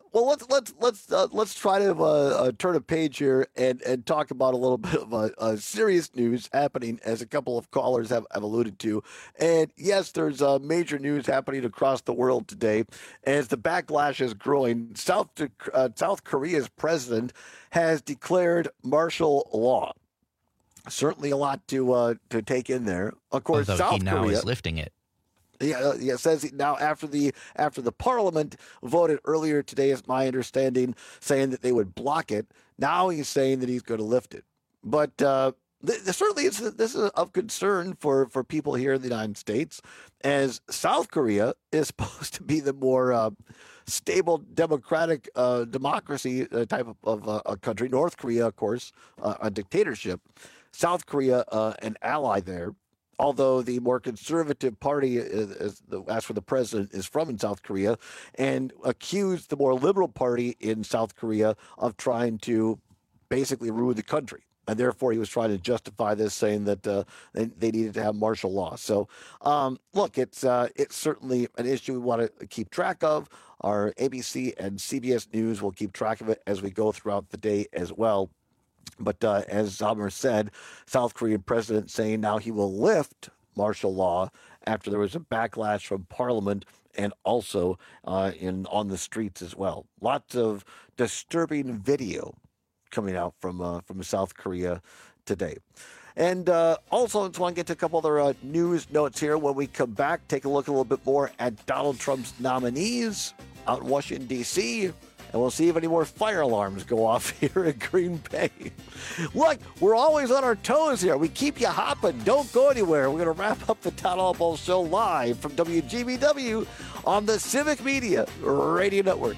S10: let's try to turn a page here and talk about a little bit of serious news happening, as a couple of callers have alluded to. And yes, there's major news happening across the world today as the backlash is growing. South Korea's president has declared martial law. Certainly a lot to take in there. Of course,
S13: although
S10: South
S13: he now
S10: Korea
S13: is lifting it.
S10: Yeah, it says now after the Parliament voted earlier today, is my understanding, saying that they would block it. Now he's saying that he's going to lift it. But certainly this is of concern for people here in the United States, as South Korea is supposed to be the more stable democratic democracy type of a country. North Korea, of course, a dictatorship. South Korea, an ally there. Although the more conservative party, as for the president, is from in South Korea, and accused the more liberal party in South Korea of trying to basically ruin the country. And therefore, he was trying to justify this, saying that they needed to have martial law. So, look, it's certainly an issue we want to keep track of. Our ABC and CBS News will keep track of it as we go throughout the day as well. But as Zomer said, South Korean president saying now he will lift martial law after there was a backlash from Parliament and also on the streets as well. Lots of disturbing video coming out from South Korea today. And also, I just want to get to a couple other news notes here. When we come back, take a look a little bit more at Donald Trump's nominees out in Washington, D.C., and we'll see if any more fire alarms go off here at Green Bay. Look, we're always on our toes here. We keep you hopping. Don't go anywhere. We're going to wrap up the Todd Albaugh Show live from WGBW on the Civic Media Radio Network.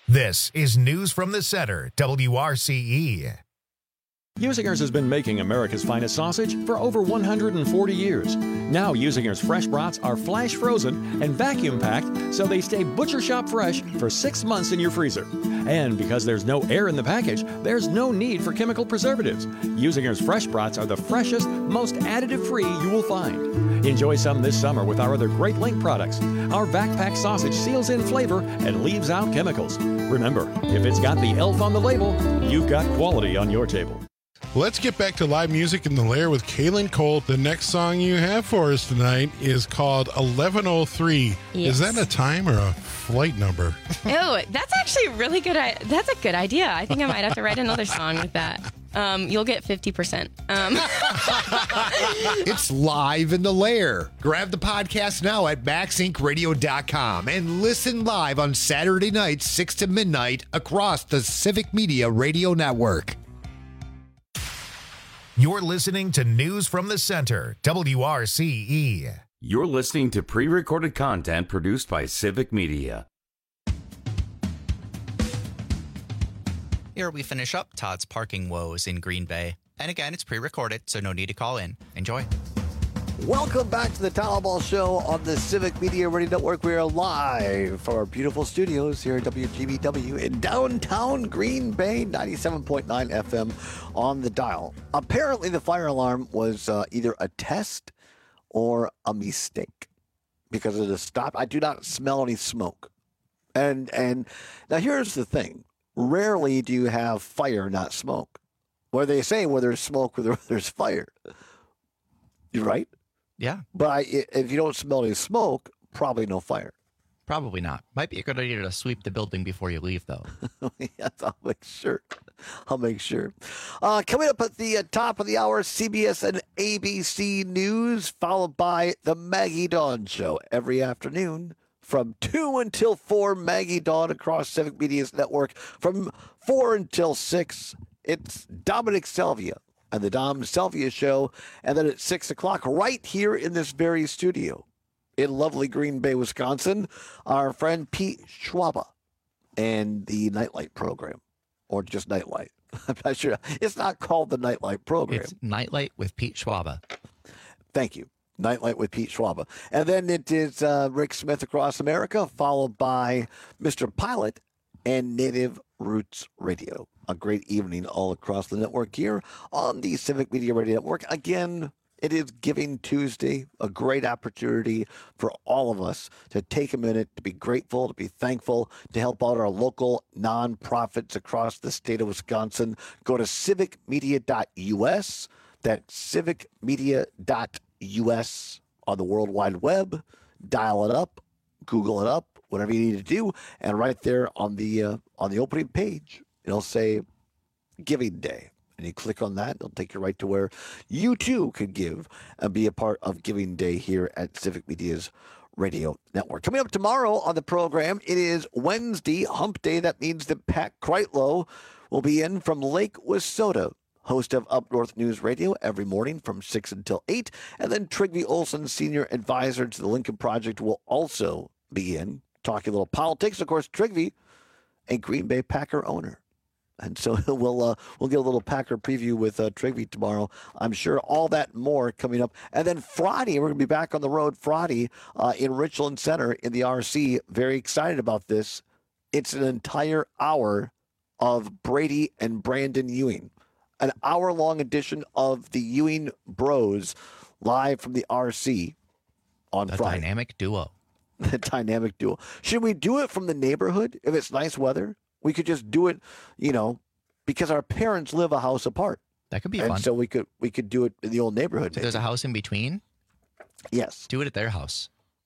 S1: This is News from the Center, WRCE.
S5: Usinger's has been making America's finest sausage for over 140 years. Now Usinger's fresh brats are flash frozen and vacuum packed so they stay butcher shop fresh for 6 months in your freezer. And because there's no air in the package, there's no need for chemical preservatives. Usinger's fresh brats are the freshest, most additive-free you will find. Enjoy some this summer with our other Great Link products. Our vac pack sausage seals in flavor and leaves out chemicals. Remember, if it's got the elf on the label, you've got quality on your table.
S6: Let's get back to live music in the Lair with Kaylin Cole. The next song you have for us tonight is called 1103.
S7: Yes.
S6: Is that a time or a flight number?
S7: Oh, that's actually really good. That's a good idea. I think I might have to write another song with that. You'll get 50%.
S8: It's live in the Lair. Grab the podcast now at MaxIncRadio.com and listen live on Saturday nights, 6 to midnight, across the Civic Media Radio Network.
S1: You're listening to News from the Center, WRCE.
S12: You're listening to pre-recorded content produced by Civic Media.
S13: Here we finish up Todd's parking woes in Green Bay. And again, it's pre-recorded, so no need to call in. Enjoy.
S10: Welcome back to the Town Ball Show on the Civic Media Radio Network. We are live from our beautiful studios here at WGBW in downtown Green Bay, 97.9 FM on the dial. Apparently, the fire alarm was either a test or a mistake because of the stop. I do not smell any smoke. And now here's the thing. Rarely do you have fire, not smoke. Where they say where there's smoke, where there's fire. You're right?
S13: Yeah.
S10: But if you don't smell any smoke, probably no fire.
S13: Probably not. Might be a good idea to sweep the building before you leave, though.
S10: Yes, I'll make sure. Coming up at the top of the hour, CBS and ABC News, followed by the Maggie Dawn Show every afternoon from 2 until 4. Maggie Dawn across Civic Media's network from 4 until 6. It's Dominic Selvia and the Dom Selvia Show, and then at 6 o'clock, right here in this very studio in lovely Green Bay, Wisconsin, our friend Pete Schwaba and the Nightlight program, or just Nightlight. I'm not sure. It's not called the Nightlight program.
S13: It's Nightlight with Pete Schwaba.
S10: Thank you. Nightlight with Pete Schwaba. And then it is Rick Smith across America, followed by Mr. Pilot and Native Roots Radio. A great evening all across the network here on the Civic Media Radio Network. Again, it is Giving Tuesday, a great opportunity for all of us to take a minute to be grateful, to be thankful, to help out our local nonprofits across the state of Wisconsin. Go to civicmedia.us. That's civicmedia.us on the World Wide Web. Dial it up, Google it up, whatever you need to do, and right there on the opening page, it'll say Giving Day. And you click on that, it'll take you right to where you too could give and be a part of Giving Day here at Civic Media's Radio Network. Coming up tomorrow on the program, it is Wednesday, Hump Day. That means that Pat Kreitlow will be in from Lake Wissota, host of Up North News Radio every morning from 6 until 8. And then Trygve Olsen, senior advisor to the Lincoln Project, will also be in, talking a little politics. Of course, Trygve, a Green Bay Packer owner. And so we'll get a little Packer preview with Trygve tomorrow. I'm sure all that and more coming up. And then Friday, we're going to be back on the road Friday in Richland Center in the RC. Very excited about this. It's an entire hour of Brady and Brandon Ewing. An hour-long edition of the Ewing Bros live from the RC on Friday.
S13: The dynamic duo.
S10: The dynamic duo. Should we do it from the neighborhood if it's nice weather? We could just do it, because our parents live a house apart.
S13: That could be fun.
S10: And so we could do it in the old neighborhood.
S13: So there's a house in between?
S10: Yes.
S13: Do it at their house.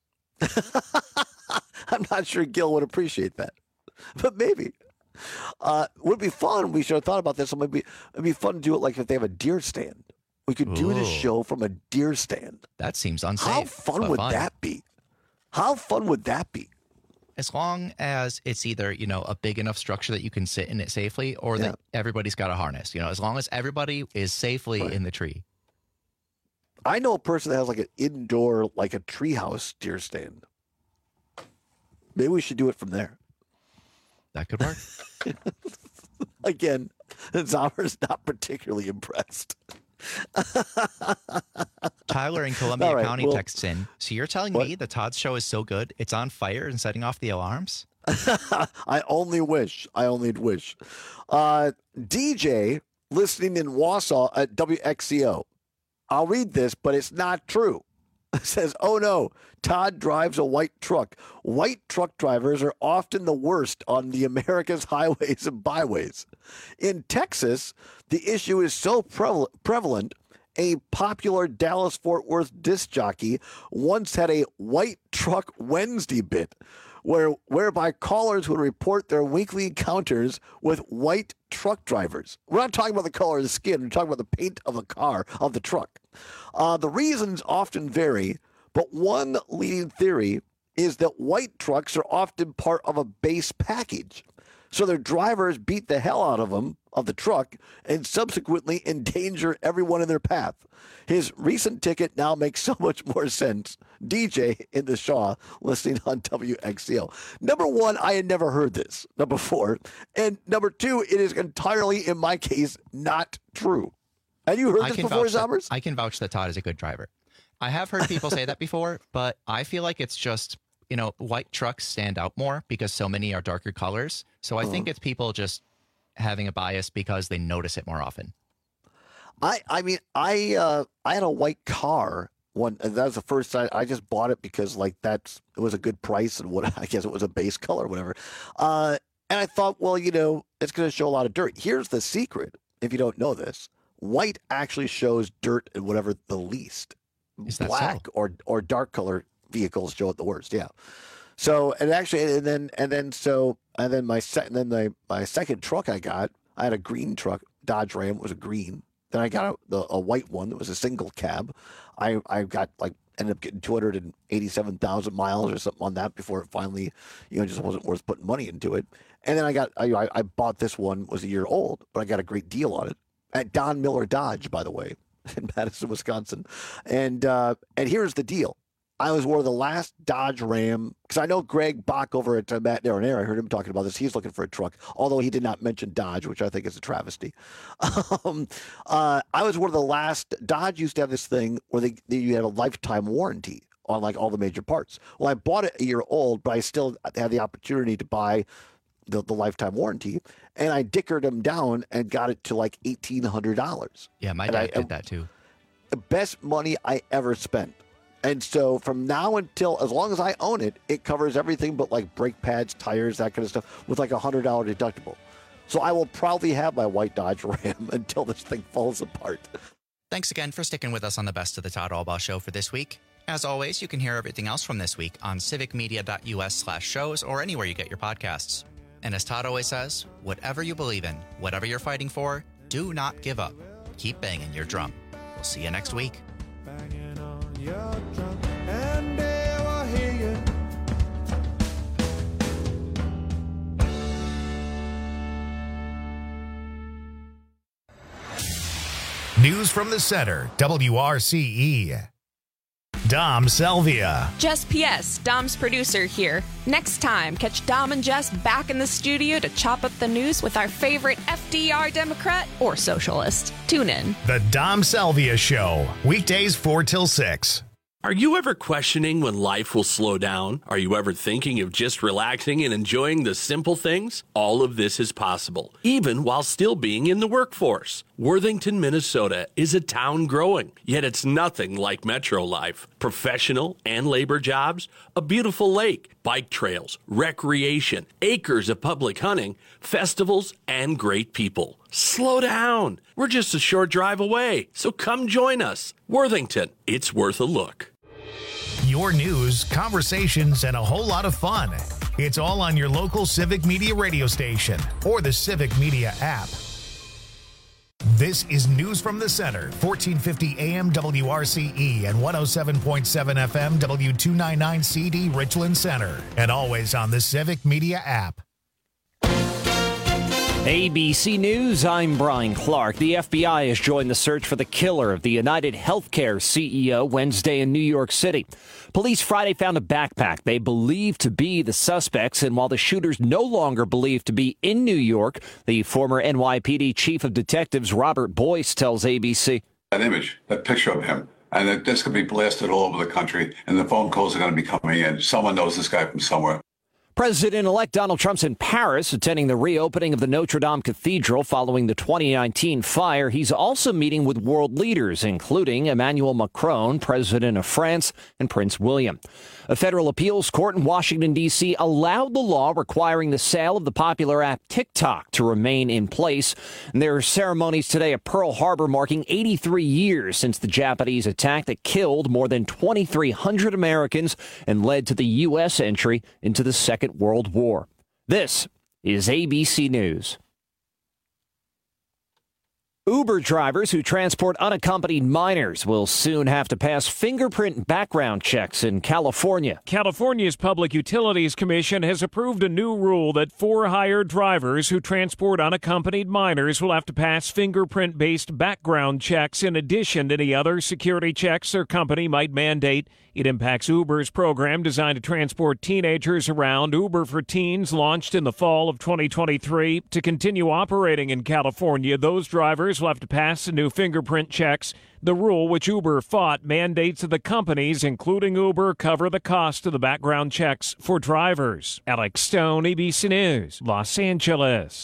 S10: I'm not sure Gil would appreciate that, but maybe. Would be fun. We should have thought about this. It'd be fun to do it like if they have a deer stand. We could do this show from a deer stand.
S13: That seems unsafe.
S10: How fun would that be? How fun would that be?
S13: As long as it's either, a big enough structure that you can sit in it safely or that everybody's got a harness. As long as everybody is safely in the tree.
S10: I know a person that has like an indoor, like a treehouse deer stand. Maybe we should do it from there.
S13: That could work.
S10: Again, Zommer's not particularly impressed.
S13: Tyler in Columbia
S10: All right,
S13: County
S10: well,
S13: texts in. So you're telling me the Todd Show is so good, it's on fire and setting off the alarms?
S10: I only wish. DJ listening in Wausau at WXCO. I'll read this, but it's not true. It says, oh no, Todd drives a white truck. White truck drivers are often the worst on the America's highways and byways. In Texas, the issue is so prevalent, a popular Dallas-Fort Worth disc jockey once had a White Truck Wednesday bit whereby callers would report their weekly encounters with white truck drivers. We're not talking about the color of the skin. We're talking about the paint of the car, of the truck. The reasons often vary, but one leading theory is that white trucks are often part of a base package. So their drivers beat the hell out of them, of the truck, and subsequently endanger everyone in their path. His recent ticket now makes so much more sense. DJ in the Shaw, listening on WXCO. Number one, I had never heard this. Number four. And number two, it is entirely, in my case, not true. Have you heard this before, Zommers?
S13: I can vouch that Todd is a good driver. I have heard people say that before, but I feel like it's just, white trucks stand out more because so many are darker colors. So I think it's people just having a bias because they notice it more often.
S10: I had a white car. That was the first time I just bought it because it was a good price and I guess it was a base color or whatever. And I thought, well, it's going to show a lot of dirt. Here's the secret. If you don't know this, white actually shows dirt and whatever the least.
S13: Is that
S10: black
S13: so?
S10: or dark color vehicles show it the worst. Yeah. So my second truck I had a green truck, Dodge Ram, was a green. Then I got a white one that was a single cab. I ended up getting 287,000 miles or something on that before it finally, just wasn't worth putting money into it. And then I bought this one, was a year old, but I got a great deal on it at Don Miller Dodge, by the way, in Madison, Wisconsin. And here's the deal. I was one of the last Dodge Ram, because I know Greg Bach over at Matt Darren Air, I heard him talking about this. He's looking for a truck, although he did not mention Dodge, which I think is a travesty. I was one of the last. Dodge used to have this thing where you had a lifetime warranty on all the major parts. Well, I bought it a year old, but I still had the opportunity to buy the lifetime warranty, and I dickered them down and got it to $1,800.
S13: Yeah, my dad did that too.
S10: The best money I ever spent. And so from now until, as long as I own it, it covers everything but brake pads, tires, that kind of stuff with $100 deductible. So I will probably have my white Dodge Ram until this thing falls apart.
S13: Thanks again for sticking with us on the Best of the Todd Albaugh Show for this week. As always, you can hear everything else from this week on civicmedia.us/shows or anywhere you get your podcasts. And as Todd always says, whatever you believe in, whatever you're fighting for, do not give up. Keep banging your drum. We'll see you next week.
S1: News from the Center, WRCE. Dom Salvia.
S11: Jess P.S., Dom's producer here. Next time, catch Dom and Jess back in the studio to chop up the news with our favorite FDR Democrat or socialist. Tune in.
S1: The Dom Salvia Show, weekdays 4 till 6.
S14: Are you ever questioning when life will slow down? Are you ever thinking of just relaxing and enjoying the simple things? All of this is possible, even while still being in the workforce. Worthington, Minnesota is a town growing, yet it's nothing like metro life. Professional and labor jobs, a beautiful lake, bike trails, recreation, acres of public hunting, festivals, and great people. Slow down. We're just a short drive away, so come join us. Worthington, it's worth a look.
S1: Your news, conversations, and a whole lot of fun. It's all on your local Civic Media radio station or the Civic Media app. This is News from the Center, 1450 AM WRCE and 107.7 FM W299 CD Richland Center, and always on the Civic Media app.
S2: ABC News, I'm Brian Clark. The FBI has joined the search for the killer of the United Healthcare CEO Wednesday in New York City. Police Friday found a backpack they believe to be the suspects, and while the shooter's no longer believed to be in New York, the former NYPD chief of detectives Robert Boyce tells ABC.
S3: That image, that picture of him, and this could be blasted all over the country, and the phone calls are going to be coming in. Someone knows this guy from somewhere.
S2: President-elect Donald Trump's in Paris attending the reopening of the Notre Dame Cathedral following the 2019 fire. He's also meeting with world leaders, including Emmanuel Macron, president of France, and Prince William. A federal appeals court in Washington, D.C. allowed the law requiring the sale of the popular app TikTok to remain in place. And there are ceremonies today at Pearl Harbor marking 83 years since the Japanese attack that killed more than 2,300 Americans and led to the U.S. entry into the Second World War. This is ABC News. Uber drivers who transport unaccompanied minors will soon have to pass fingerprint background checks in California.
S15: California's Public Utilities Commission has approved a new rule that for-hire drivers who transport unaccompanied minors will have to pass fingerprint-based background checks in addition to any other security checks their company might mandate. It impacts Uber's program designed to transport teenagers around. Uber for Teens launched in the fall of 2023. To continue operating in California, those drivers will have to pass the new fingerprint checks. The rule, which Uber fought, mandates that the companies, including Uber, cover the cost of the background checks for drivers. Alex Stone, ABC News, Los Angeles.